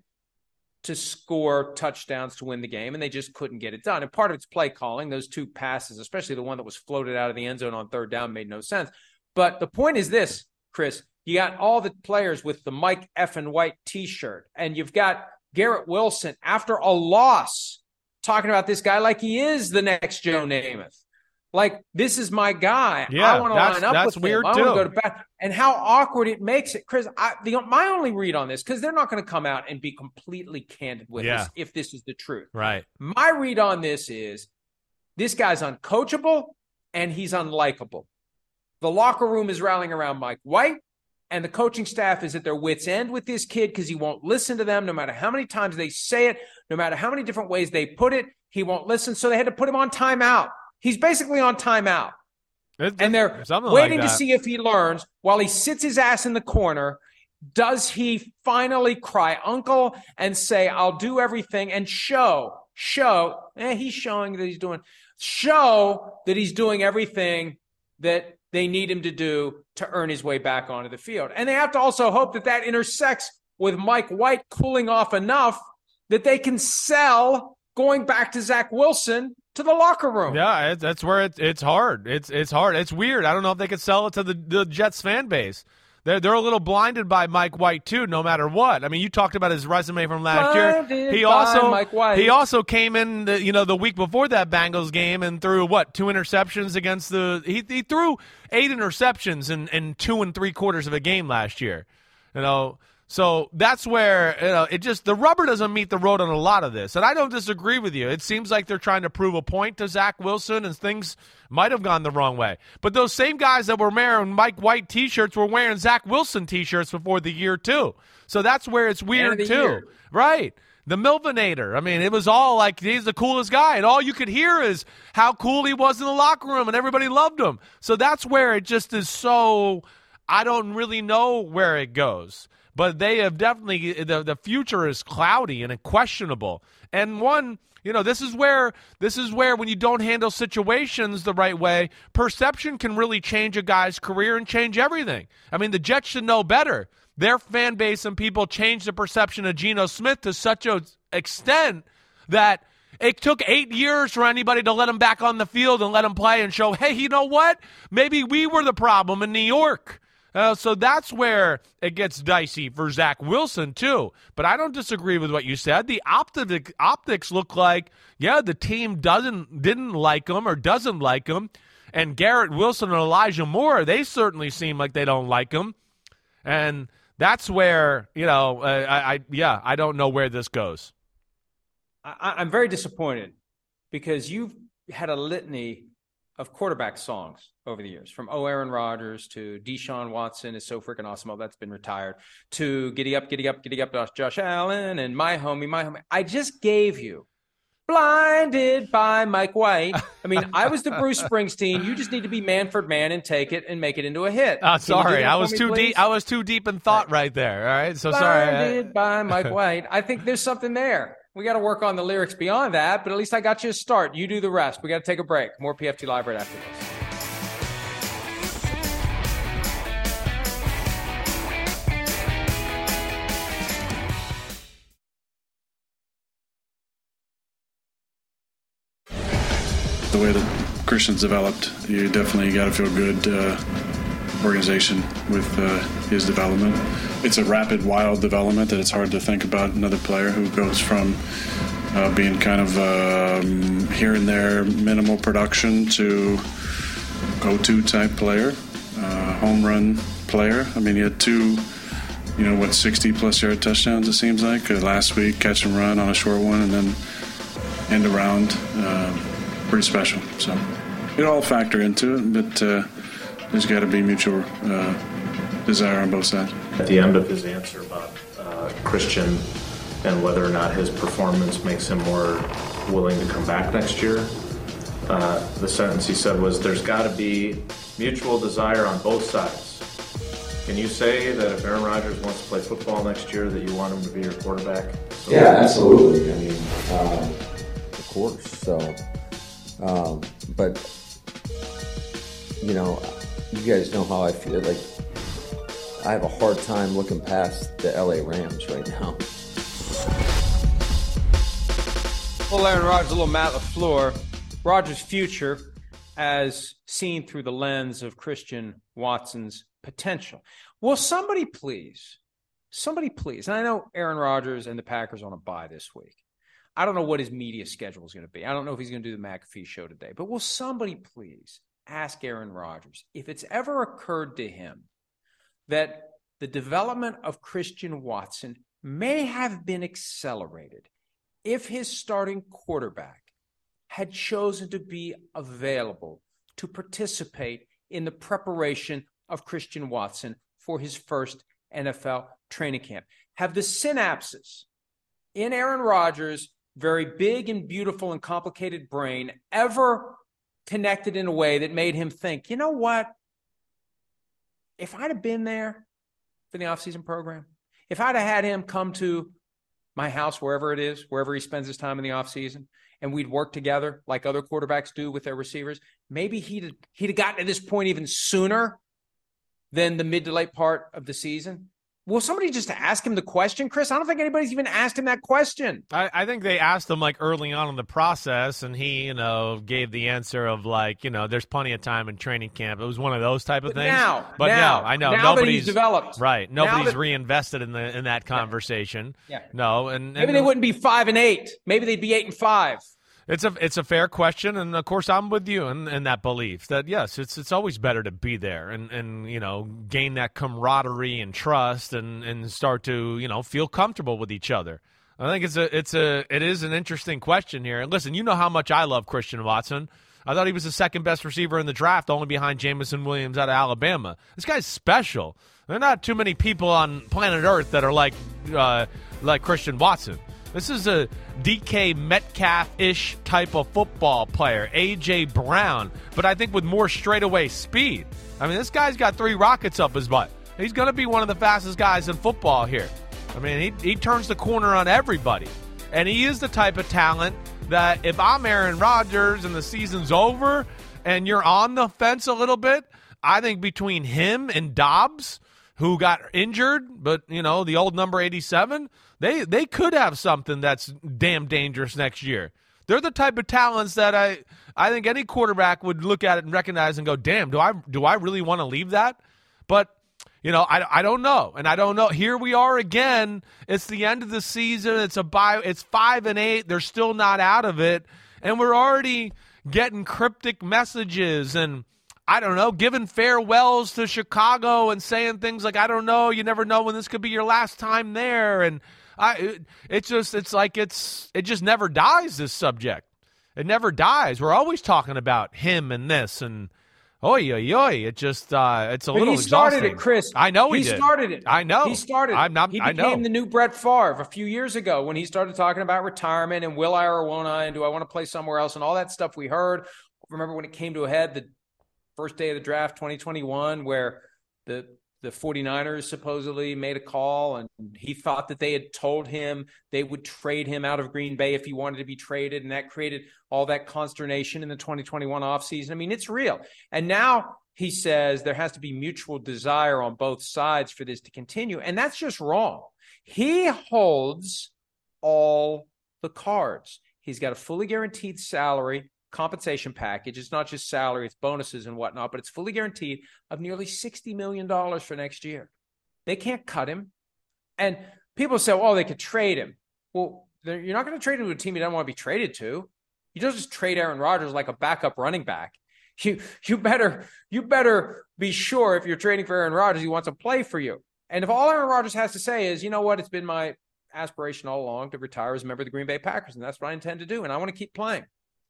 to score touchdowns to win the game, and they just couldn't get it done. And part of it's play calling. Those 2 passes, especially the one that was floated out of the end zone on 3rd down, made no sense. But the point is this, Chris, you got all the players with the Mike effing White t-shirt, and you've got Garrett Wilson, after a loss, talking about this guy like he is the next Joe Namath. Like, this is my guy. Yeah, I want to line up with weird him. I too. want to go to bat. And how awkward it makes it. Chris, my only read on this, because they're not going to come out and be completely candid with us if this is the truth. Right. My read on this is this guy's uncoachable and he's unlikable. The locker room is rallying around Mike White, and the coaching staff is at their wits' end with this kid because he won't listen to them no matter how many times they say it, no matter how many different ways they put it. He won't listen, so they had to put him on timeout. He's basically on timeout. And they're waiting to see if he learns while he sits his ass in the corner. Does he finally cry uncle and say, I'll do everything, and he's showing that show that he's doing everything that they need him to do to earn his way back onto the field. And they have to also hope that intersects with Mike White cooling off enough that they can sell going back to Zach Wilson to the locker room. Yeah, that's where it's hard. It's hard. It's weird. I don't know if they could sell it to the Jets fan base. They're a little blinded by Mike White too, no matter what. I mean, you talked about his resume from last year. He also came in the week before that Bengals game and threw 2 interceptions against he threw 8 interceptions in 2 3/4 of a game last year. So that's where the rubber doesn't meet the road on a lot of this. And I don't disagree with you. It seems like they're trying to prove a point to Zach Wilson, and things might have gone the wrong way. But those same guys that were wearing Mike White T-shirts were wearing Zach Wilson T-shirts before the year, too. So that's where it's weird, too. Right. The Milvinator. I mean, it was all like he's the coolest guy, and all you could hear is how cool he was in the locker room, and everybody loved him. So that's where it just is so – I don't really know where it goes. But they have definitely the future is cloudy and questionable. And this is where when you don't handle situations the right way, perception can really change a guy's career and change everything. I mean, the Jets should know better. Their fan base and people changed the perception of Geno Smith to such an extent that it took 8 years for anybody to let him back on the field and let him play and show, hey, you know what? Maybe we were the problem in New York. So that's where it gets dicey for Zach Wilson, too. But I don't disagree with what you said. The optics look like, the team didn't like him or doesn't like him. And Garrett Wilson and Elijah Moore, they certainly seem like they don't like him. And that's where, I don't know where this goes. I'm very disappointed because you've had a litany of quarterback songs over the years, from Aaron Rodgers to Deshaun Watson is so freaking awesome. Oh, that's been retired, to Giddy Up, Josh Allen, and My Homie. I just gave you Blinded by Mike White. I mean, I was the Bruce Springsteen. You just need to be Manford Man and take it and make it into a hit. Sorry, I was too deep. I was too deep in thought right there. All right, so sorry. Blinded by Mike White. I think there's something there. We got to work on the lyrics beyond that, but at least I got you a start. You do the rest. We got to take a break. More PFT Live right after this. The way that Christian's developed, you definitely got to feel good organization with his development. It's a rapid, wild development that it's hard to think about another player who goes from being kind of here and there, minimal production to go-to type player, home run player. I mean, he had 2, 60-plus yard touchdowns, it seems like. Last week, catch and run on a short one, and then end around. Pretty special. So it all factor into it, but there's got to be mutual desire on both sides. At the end of his answer about Christian and whether or not his performance makes him more willing to come back next year, the sentence he said was, there's got to be mutual desire on both sides. Can you say that if Aaron Rodgers wants to play football next year that you want him to be your quarterback? So yeah, absolutely. I mean, of course. So, but, you guys know how I feel. Like, I have a hard time looking past the LA Rams right now. Well, Aaron Rodgers, a little Matt LaFleur. Rodgers' future as seen through the lens of Christian Watson's potential. Will somebody please, and I know Aaron Rodgers and the Packers are on a bye this week. I don't know what his media schedule is going to be. I don't know if he's going to do the McAfee show today. But will somebody please ask Aaron Rodgers if it's ever occurred to him that the development of Christian Watson may have been accelerated if his starting quarterback had chosen to be available to participate in the preparation of Christian Watson for his first NFL training camp? Have the synapses in Aaron Rodgers' very big and beautiful and complicated brain ever connected in a way that made him think, you know what? If I'd have been there for the offseason program, if I'd have had him come to my house, wherever it is, wherever he spends his time in the offseason, and we'd work together like other quarterbacks do with their receivers, maybe he'd have gotten to this point even sooner than the mid to late part of the season. Will somebody just ask him the question, Chris? I don't think anybody's even asked him that question. I think they asked him like early on in the process, and he, gave the answer of like, there's plenty of time in training camp. It was one of those type of things. Now, I know now nobody's that he's developed, right. Nobody's reinvested in that conversation. Yeah. No, and maybe they wouldn't be 5-8. Maybe they'd be 8-5. It's a fair question, and of course I'm with you in that belief that yes, it's always better to be there and gain that camaraderie and trust and start to feel comfortable with each other. I think it is an interesting question here. And listen, you know how much I love Christian Watson. I thought he was the second best receiver in the draft, only behind Jamison Williams out of Alabama. This guy's special. There are not too many people on planet Earth that are like Christian Watson. This is a DK Metcalf-ish type of football player, A.J. Brown, but I think with more straightaway speed. I mean, this guy's got 3 rockets up his butt. He's going to be one of the fastest guys in football here. I mean, he turns the corner on everybody. And he is the type of talent that if I'm Aaron Rodgers and the season's over and you're on the fence a little bit, I think between him and Dobbs, who got injured, but, the old number 87, they could have something that's damn dangerous next year. They're the type of talents that I think any quarterback would look at it and recognize and go, damn, do I really want to leave that? But, I don't know. And I don't know. Here we are again. It's the end of the season. It's a bye. It's 5-8. They're still not out of it. And we're already getting cryptic messages and, I don't know, giving farewells to Chicago and saying things like, I don't know, you never know when this could be your last time there. And it just never dies, this subject. It never dies. We're always talking about him and this and it just it's a little exhausting. He started it, Chris. I know he did. He started it. I know. He started it. He became the new Brett Favre a few years ago when he started talking about retirement and will I or won't I and do I want to play somewhere else and all that stuff we heard. Remember when it came to a head the first day of the draft 2021 where the the 49ers supposedly made a call, and he thought that they had told him they would trade him out of Green Bay if he wanted to be traded, and that created all that consternation in the 2021 offseason. I mean, it's real. And now he says there has to be mutual desire on both sides for this to continue, and that's just wrong. He holds all the cards. He's got a fully guaranteed salary compensation package. It's not just salary, it's bonuses and whatnot, but it's fully guaranteed of nearly $60 million for next year. They can't cut him. And people say, oh, they could trade him. Well, you're not going to trade him to a team you don't want to be traded to. You don't just trade Aaron Rodgers like a backup running back. You better be sure if you're trading for Aaron Rodgers, he wants to play for you. And if all Aaron Rodgers has to say is, you know what, it's been my aspiration all along to retire as a member of the Green Bay Packers, and that's what I intend to do, and I want to keep playing.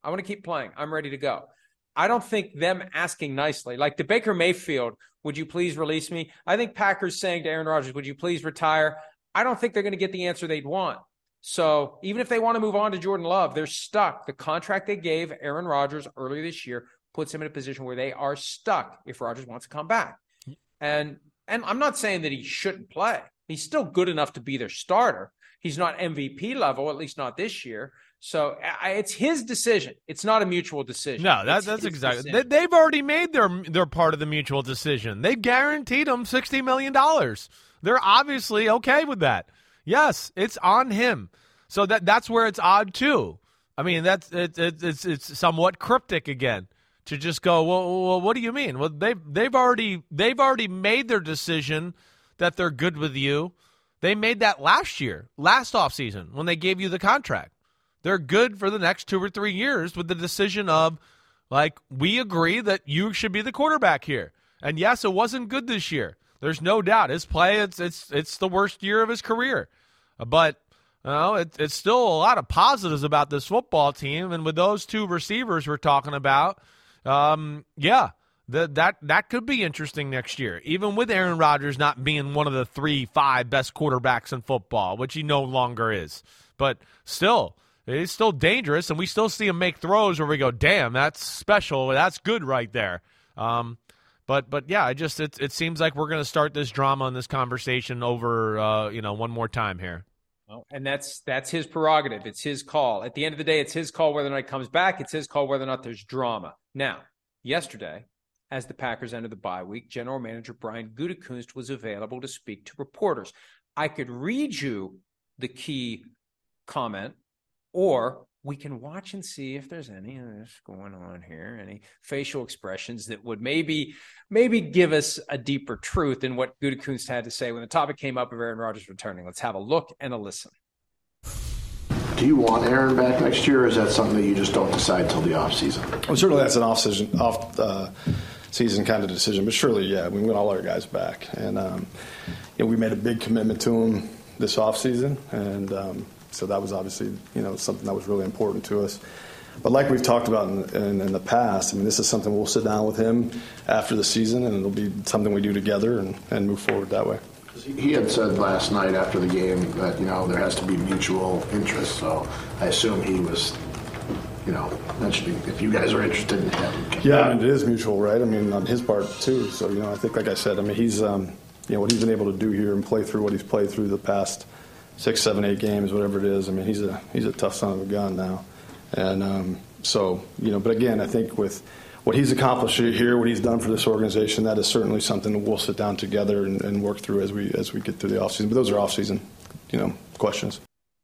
I'm ready to go. I don't think them asking nicely, like the Baker Mayfield, would you please release me? I think Packers saying to Aaron Rodgers, would you please retire? I don't think they're going to get the answer they'd want. So even if they want to move on to Jordan Love, they're stuck. The contract they gave Aaron Rodgers earlier this year puts him in a position where they are stuck if Rodgers wants to come back. And I'm not saying that he shouldn't play. He's still good enough to be their starter. He's not MVP level, at least not this year. So it's his decision. It's not a mutual decision. No, that's exactly. They've already made their part of the mutual decision. They've guaranteed him $60 million. They're obviously okay with that. Yes, it's on him. So that's where it's odd too. I mean, it's somewhat cryptic again to just go, well, what do you mean? Well, they've already made their decision that they're good with you. They made that last offseason when they gave you the contract. They're good for the next 2 or 3 years with the decision of, like, we agree that you should be the quarterback here. And yes, it wasn't good this year. There's no doubt. His play, it's the worst year of his career. But it's still a lot of positives about this football team. And with those 2 receivers we're talking about, that could be interesting next year, even with Aaron Rodgers not being one of the 3-5 best quarterbacks in football, which he no longer is. But still, it's still dangerous, and we still see him make throws where we go, damn, that's special. That's good right there. But yeah, it seems like we're going to start this drama and this conversation over, one more time here. Well, and that's his prerogative. It's his call. At the end of the day, it's his call whether or not he comes back. It's his call whether or not there's drama. Now, yesterday, as the Packers entered the bye week, General Manager Brian Gutekunst was available to speak to reporters. I could read you the key comment, or we can watch and see if there's any of this going on here, any facial expressions that would maybe give us a deeper truth in what Gutekunst had to say when the topic came up of Aaron Rodgers returning. Let's have a look and a listen. Do you want Aaron back next year, or is that something that you just don't decide till the offseason? Well, certainly that's an off-season kind of decision, but surely, yeah, we want all our guys back. And we made a big commitment to him this offseason, and so that was obviously, something that was really important to us. But like we've talked about in the past, I mean, this is something we'll sit down with him after the season, and it'll be something we do together and move forward that way. He had said last night after the game that, there has to be mutual interest. So I assume he was, mentioning if you guys are interested in him. Yeah, I mean, it is mutual, right? I mean, on his part, too. So, I think, like I said, I mean, he's, what he's been able to do here and play through what he's played through the past 6, 7, 8 games, whatever it is. I mean, he's a tough son of a gun now. And but again, I think with what he's accomplished here, what he's done for this organization, that is certainly something that we'll sit down together and work through as we get through the offseason. But those are offseason, questions.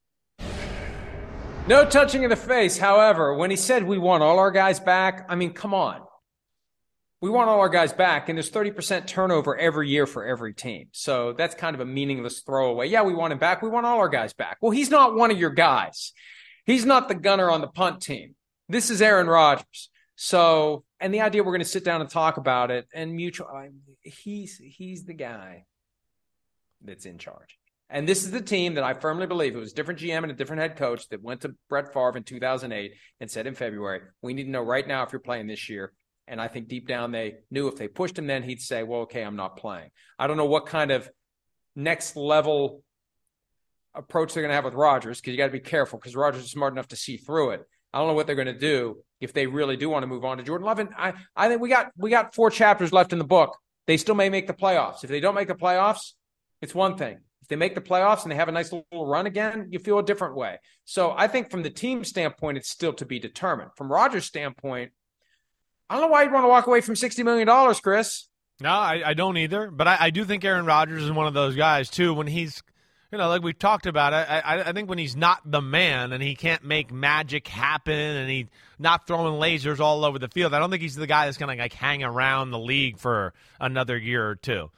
No touching in the face. However, when he said we want all our guys back, I mean, come on. We want all our guys back, and there's 30% turnover every year for every team. So that's kind of a meaningless throwaway. Yeah, we want him back. We want all our guys back. Well, he's not one of your guys. He's not the gunner on the punt team. This is Aaron Rodgers. So, and the idea we're going to sit down and talk about it, and he's the guy that's in charge. And this is the team that I firmly believe, it was a different GM and a different head coach that went to Brett Favre in 2008 and said in February, we need to know right now if you're playing this year. And I think deep down they knew if they pushed him then, he'd say, well, okay, I'm not playing. I don't know what kind of next level approach they're going to have with Rodgers, because you got to be careful, because Rodgers is smart enough to see through it. I don't know what they're going to do if they really do want to move on to Jordan Love. And I think we got 4 chapters left in the book they still may make the playoffs. If they don't make the playoffs, it's one thing. If they make the playoffs and they have a nice little run again, you feel a different way. So I think from the team standpoint, it's still to be determined. From Rodgers' standpoint, I don't know why you'd want to walk away from $60 million, Chris. No, I don't either. But I do think Aaron Rodgers is one of those guys, too, when he's, like we've talked about, I think when he's not the man and he can't make magic happen and he's not throwing lasers all over the field, I don't think he's the guy that's going to, hang around the league for another year or two.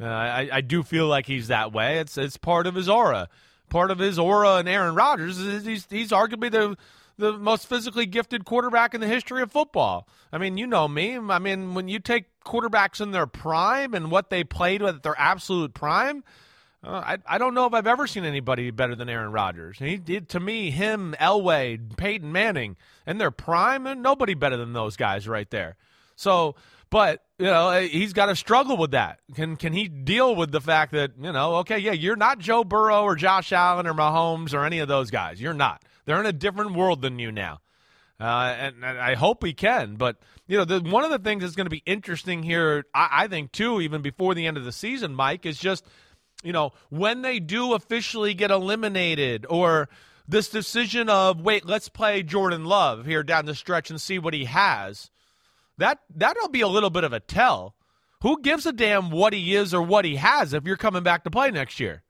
I do feel like he's that way. It's part of his aura. Part of his aura and Aaron Rodgers is he's arguably the most physically gifted quarterback in the history of football. I mean, you know me. I mean, when you take quarterbacks in their prime and what they played with at their absolute prime, I don't know if I've ever seen anybody better than Aaron Rodgers. He did, to me, him, Elway, Peyton Manning, in their prime, and nobody better than those guys right there. So, but, he's got to struggle with that. Can he deal with the fact that, you're not Joe Burrow or Josh Allen or Mahomes or any of those guys. You're not. They're in a different world than you now. And I hope he can. But, one of the things that's going to be interesting here, I think, too, even before the end of the season, Mike, is just, when they do officially get eliminated or this decision of, wait, let's play Jordan Love here down the stretch and see what he has, that'll be a little bit of a tell. Who gives a damn what he is or what he has if you're coming back to play next year?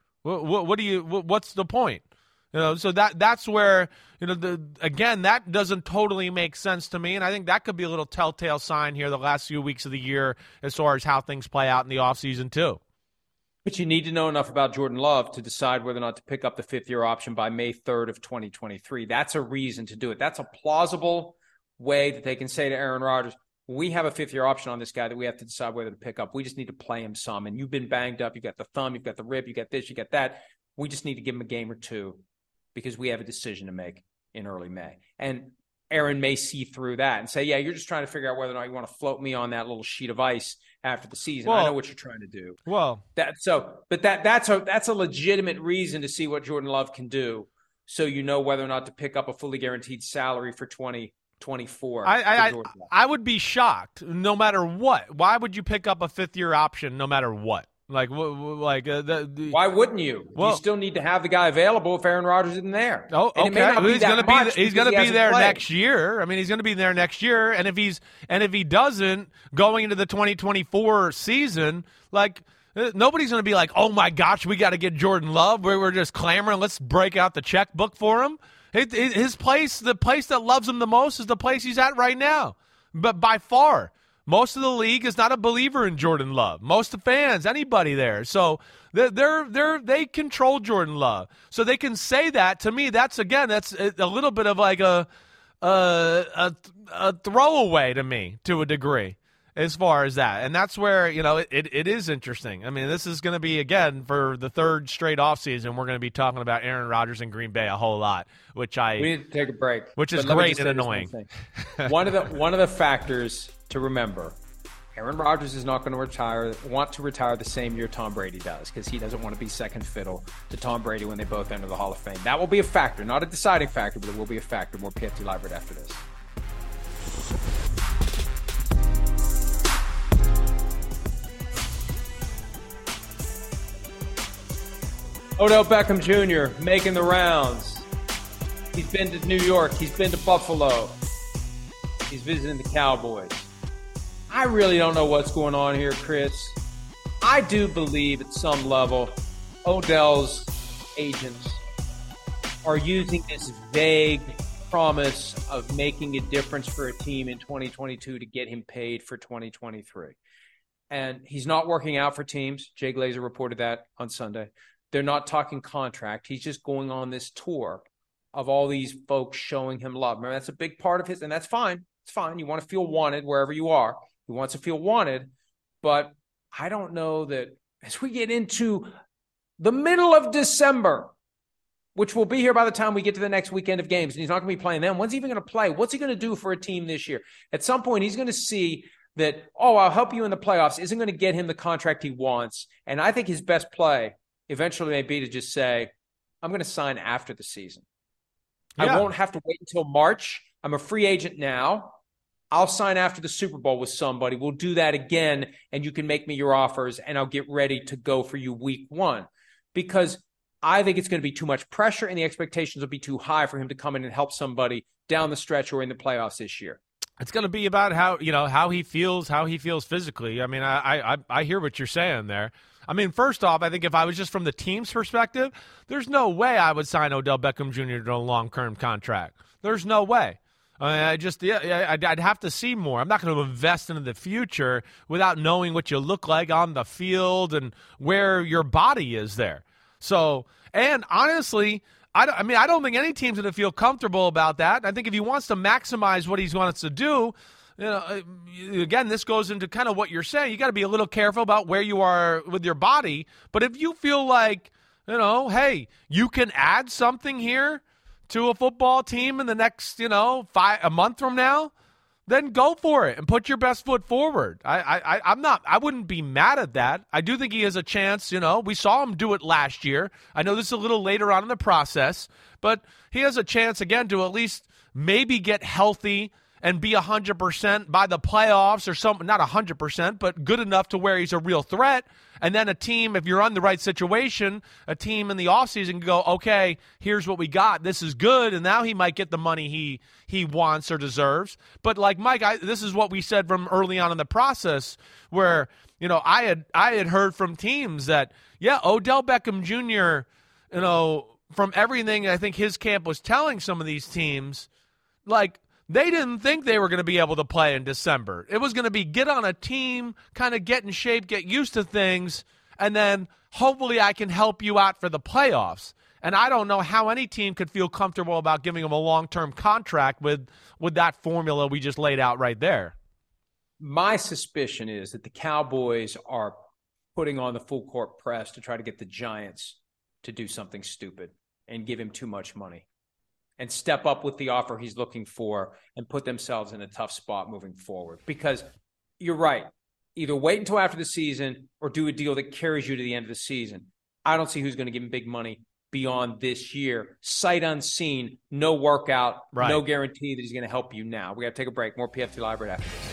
What's the point? So that's where, again, that doesn't totally make sense to me, and I think that could be a little telltale sign here the last few weeks of the year as far as how things play out in the offseason too. But you need to know enough about Jordan Love to decide whether or not to pick up the fifth-year option by May 3rd of 2023. That's a reason to do it. That's a plausible way that they can say to Aaron Rodgers, we have a fifth-year option on this guy that we have to decide whether to pick up. We just need to play him some. And you've been banged up. You got the thumb, you've got the rib, you got this, you got that. We just need to give him a game or two because we have a decision to make in early May. And Aaron may see through that and say, yeah, you're just trying to figure out whether or not you want to float me on that little sheet of ice after the season. I know what you're trying to do. Well, that's a legitimate reason to see what Jordan Love can do, so whether or not to pick up a fully guaranteed salary for 2024. I would be shocked no matter what. Why would you pick up a fifth-year option no matter what? Why wouldn't you? Well, you still need to have the guy available if Aaron Rodgers isn't there. Oh, okay. He's going to be there next year. I mean, he's going to be there next year, and if he doesn't going into the 2024 season, nobody's going to be like, oh my gosh, we got to get Jordan Love. We're just clamoring. Let's break out the checkbook for him. His place, the place that loves him the most, is the place he's at right now. But by far. Most of the league is not a believer in Jordan Love. Most of the fans, anybody there. So they control Jordan Love. So they can say that. To me, that's a little bit of like a throwaway to me to a degree as far as that. And that's where, it is interesting. I mean, this is going to be, again, for the third straight offseason, we're going to be talking about Aaron Rodgers and Green Bay a whole lot, we need to take a break. Which is great and annoying. One of the factors to remember, Aaron Rodgers is not going to want to retire the same year Tom Brady does, because he doesn't want to be second fiddle to Tom Brady when they both enter the Hall of Fame. That will be a factor, not a deciding factor, but it will be a factor. More PFT Live right after this. Odell Beckham Jr. making the rounds. He's been to New York. He's been to Buffalo. He's visiting the Cowboys. I really don't know what's going on here, Chris. I do believe at some level Odell's agents are using this vague promise of making a difference for a team in 2022 to get him paid for 2023. And he's not working out for teams. Jay Glazer reported that on Sunday. They're not talking contract. He's just going on this tour of all these folks showing him love. Remember, that's a big part of his, and that's fine. It's fine. You want to feel wanted wherever you are. He wants to feel wanted, but I don't know that as we get into the middle of December, which will be here by the time we get to the next weekend of games, and he's not going to be playing them. When's he even going to play? What's he going to do for a team this year? At some point, he's going to see that, I'll help you in the playoffs isn't going to get him the contract he wants. And I think his best play eventually may be to just say, I'm going to sign after the season. Yeah. I won't have to wait until March. I'm a free agent now. I'll sign after the Super Bowl with somebody. We'll do that again, and you can make me your offers, and I'll get ready to go for you week one. Because I think it's going to be too much pressure, and the expectations will be too high for him to come in and help somebody down the stretch or in the playoffs this year. It's going to be about how he feels physically. I mean, I hear what you're saying there. I mean, first off, I think if I was just from the team's perspective, there's no way I would sign Odell Beckham Jr. to a long-term contract. There's no way. I'd have to see more. I'm not going to invest into the future without knowing what you look like on the field and where your body is there. So, and honestly, I don't think any team's going to feel comfortable about that. I think if he wants to maximize what he wants to do, again, this goes into kind of what you're saying. You got to be a little careful about where you are with your body. But if you feel like, hey, you can add something here to a football team in the next, a month from now, then go for it and put your best foot forward. I wouldn't be mad at that. I do think he has a chance. We saw him do it last year. I know this is a little later on in the process, but he has a chance again to at least maybe get healthy and be 100% by the playoffs or something, not 100%, but good enough to where he's a real threat. And then a team, if you're on the right situation, a team in the offseason can go, okay, here's what we got. This is good. And now he might get the money he wants or deserves. But like Mike, this is what we said from early on in the process where, I had heard from teams that, Odell Beckham Jr., from everything I think his camp was telling some of these teams, like, they didn't think they were going to be able to play in December. It was going to be get on a team, kind of get in shape, get used to things, and then hopefully I can help you out for the playoffs. And I don't know how any team could feel comfortable about giving him a long-term contract with that formula we just laid out right there. My suspicion is that the Cowboys are putting on the full court press to try to get the Giants to do something stupid and give him too much money and step up with the offer he's looking for and put themselves in a tough spot moving forward. Because you're right. Either wait until after the season or do a deal that carries you to the end of the season. I don't see who's going to give him big money beyond this year. Sight unseen, no workout, right. No guarantee that he's going to help you now. We got to take a break. More PFT Live right after this.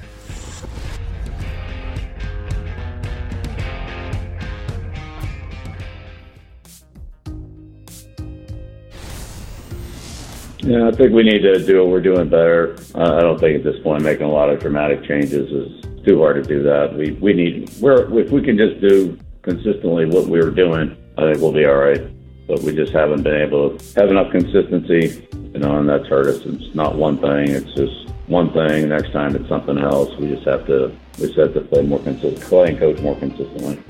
Yeah, I think we need to do what we're doing better. I don't think at this point making a lot of dramatic changes is too hard to do that. If we can just do consistently what we were doing, I think we'll be all right. But we just haven't been able to have enough consistency, and that's hurt us. It's not one thing; it's just one thing. Next time it's something else. We just have to play more consistent, play and coach more consistently.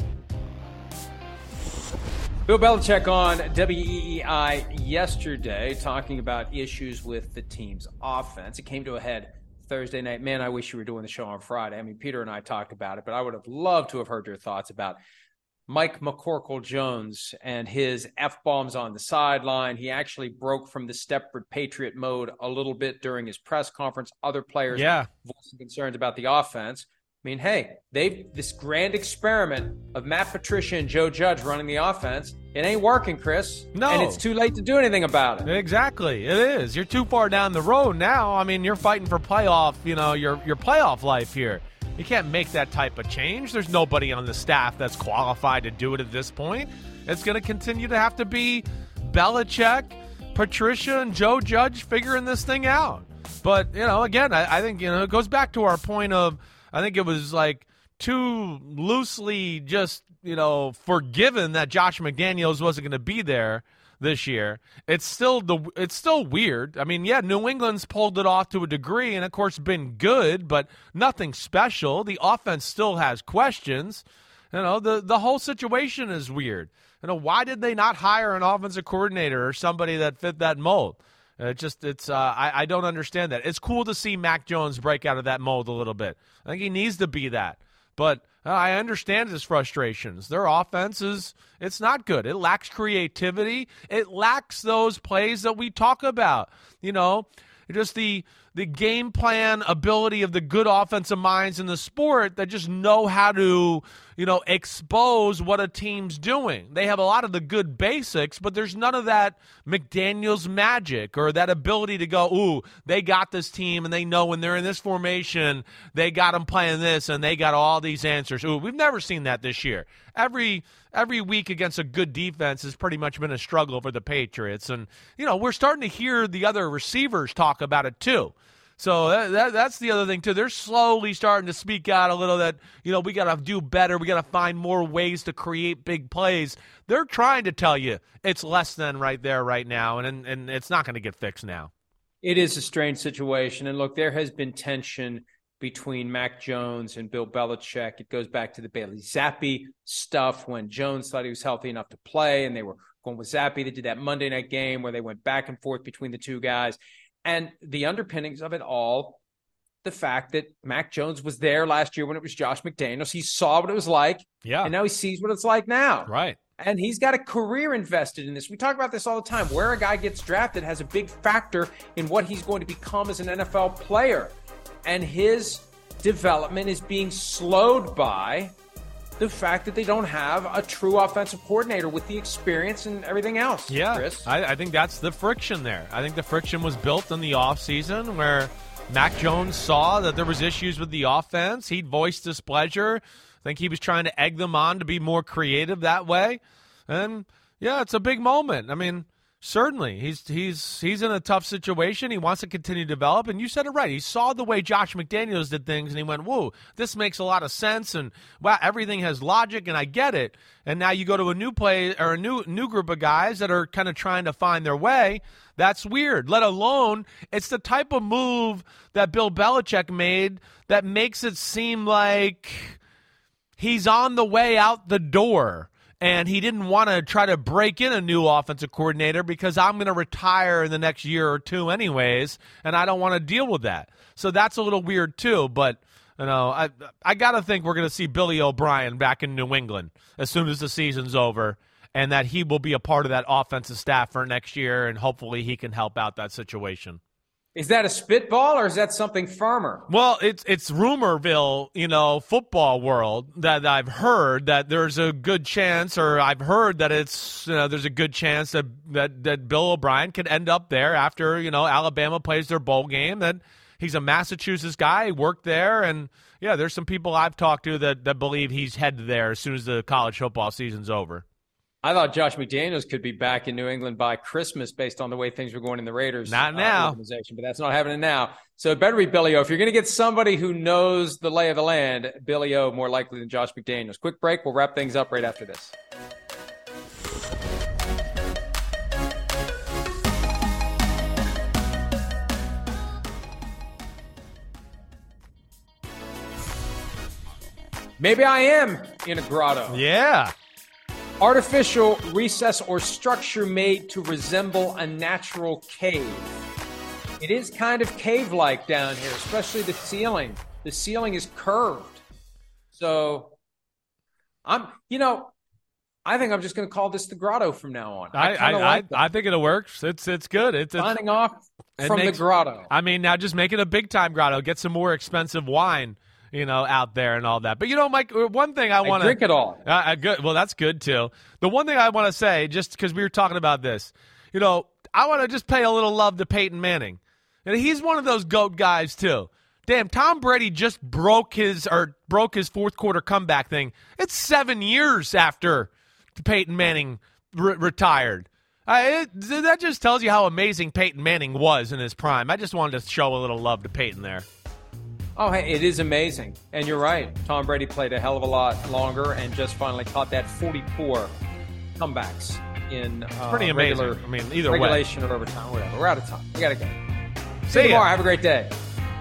Bill Belichick on WEEI yesterday talking about issues with the team's offense. It came to a head Thursday night. Man, I wish you were doing the show on Friday. I mean, Peter and I talked about it, but I would have loved to have heard your thoughts about Mike McCorkle-Jones and his F-bombs on the sideline. He actually broke from the Stepford Patriot mode a little bit during his press conference. Other players voicing concerns about the offense. I mean, hey, this grand experiment of Matt Patricia and Joe Judge running the offense, it ain't working, Chris. No. And it's too late to do anything about it. Exactly. It is. You're too far down the road now. I mean, you're fighting for playoff, your playoff life here. You can't make that type of change. There's nobody on the staff that's qualified to do it at this point. It's going to continue to have to be Belichick, Patricia, and Joe Judge figuring this thing out. But, again, I think, it goes back to our point of, I think it was like too loosely just, forgiven that Josh McDaniels wasn't going to be there this year. It's still weird. I mean, New England's pulled it off to a degree and, of course, been good, but nothing special. The offense still has questions. The whole situation is weird. Why did they not hire an offensive coordinator or somebody that fit that mold? I don't understand that. It's cool to see Mac Jones break out of that mold a little bit. I think he needs to be that. But I understand his frustrations. Their offense it's not good. It lacks creativity. It lacks those plays that we talk about. Just the the game plan ability of the good offensive minds in the sport that just know how to, expose what a team's doing. They have a lot of the good basics, but there's none of that McDaniels magic or that ability to go, ooh, they got this team and they know when they're in this formation, they got them playing this and they got all these answers. Ooh, we've never seen that this year. Every week against a good defense has pretty much been a struggle for the Patriots. And, we're starting to hear the other receivers talk about it too. So that's the other thing, too. They're slowly starting to speak out a little that, we got to do better. We got to find more ways to create big plays. They're trying to tell you it's less than right there right now, and it's not going to get fixed now. It is a strange situation. And, look, there has been tension between Mac Jones and Bill Belichick. It goes back to the Bailey Zappi stuff when Jones thought he was healthy enough to play, and they were going with Zappi. They did that Monday night game where they went back and forth between the two guys. And the underpinnings of it all, the fact that Mac Jones was there last year when it was Josh McDaniels. He saw what it was like, and now he sees what it's like now. Right. And he's got a career invested in this. We talk about this all the time. Where a guy gets drafted has a big factor in what he's going to become as an NFL player. And his development is being slowed by the fact that they don't have a true offensive coordinator with the experience and everything else. Yeah, Chris. I think that's the friction there. I think the friction was built in the offseason where Mac Jones saw that there was issues with the offense. He voiced displeasure. I think he was trying to egg them on to be more creative that way. And, yeah, it's a big moment. I mean, certainly, he's in a tough situation. He wants to continue to develop, and you said it right. He saw the way Josh McDaniels did things, and he went, whoa, this makes a lot of sense, and wow, everything has logic, and I get it. And now you go to a new play or a new group of guys that are kind of trying to find their way. That's weird, let alone it's the type of move that Bill Belichick made that makes it seem like he's on the way out the door. And he didn't want to try to break in a new offensive coordinator because I'm going to retire in the next year or two anyways, and I don't want to deal with that. So that's a little weird too, but I got to think we're going to see Billy O'Brien back in New England as soon as the season's over, and that he will be a part of that offensive staff for next year, and hopefully he can help out that situation. Is that a spitball or is that something firmer? Well, it's rumorville, football world that I've heard that there's a good chance, or I've heard that there's a good chance that Bill O'Brien could end up there after, Alabama plays their bowl game. That he's a Massachusetts guy, he worked there, and yeah, there's some people I've talked to that believe he's headed there as soon as the college football season's over. I thought Josh McDaniels could be back in New England by Christmas based on the way things were going in the Raiders Not now. Organization, but that's not happening now. So it better be Billy O. If you're going to get somebody who knows the lay of the land, Billy O more likely than Josh McDaniels. Quick break. We'll wrap things up right after this. Maybe I am in a grotto. Yeah. Artificial recess or structure made to resemble a natural cave. It is kind of cave-like down here, especially the ceiling. The ceiling is curved. So I think I'm just going to call this the grotto from now on. I think it'll work. It's good. It's signing off from the grotto. I mean, now just make it a big-time grotto. Get some more expensive wine, out there and all that. But, Mike, one thing I want to drink it all. Good. Well, that's good, too. The one thing I want to say, just because we were talking about this, I want to just pay a little love to Peyton Manning. And he's one of those GOAT guys, too. Damn, Tom Brady just broke his fourth quarter comeback thing. It's 7 years after Peyton Manning retired. That just tells you how amazing Peyton Manning was in his prime. I just wanted to show a little love to Peyton there. Oh, hey, it is amazing. And you're right. Tom Brady played a hell of a lot longer and just finally caught that 44 comebacks in pretty amazing. Either regulation way. Or overtime, whatever. We're out of time. We got to go. See you ya. tomorrow. Have a great day.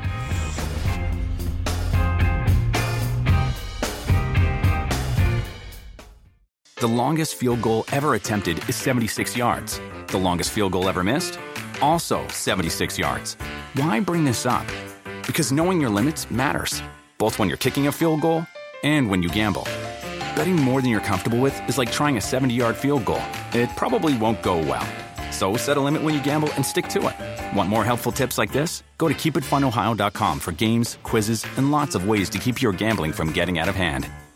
The longest field goal ever attempted is 76 yards. The longest field goal ever missed? Also 76 yards. Why bring this up? Because knowing your limits matters, both when you're kicking a field goal and when you gamble. Betting more than you're comfortable with is like trying a 70-yard field goal. It probably won't go well. So set a limit when you gamble and stick to it. Want more helpful tips like this? Go to keepitfunohio.com for games, quizzes, and lots of ways to keep your gambling from getting out of hand.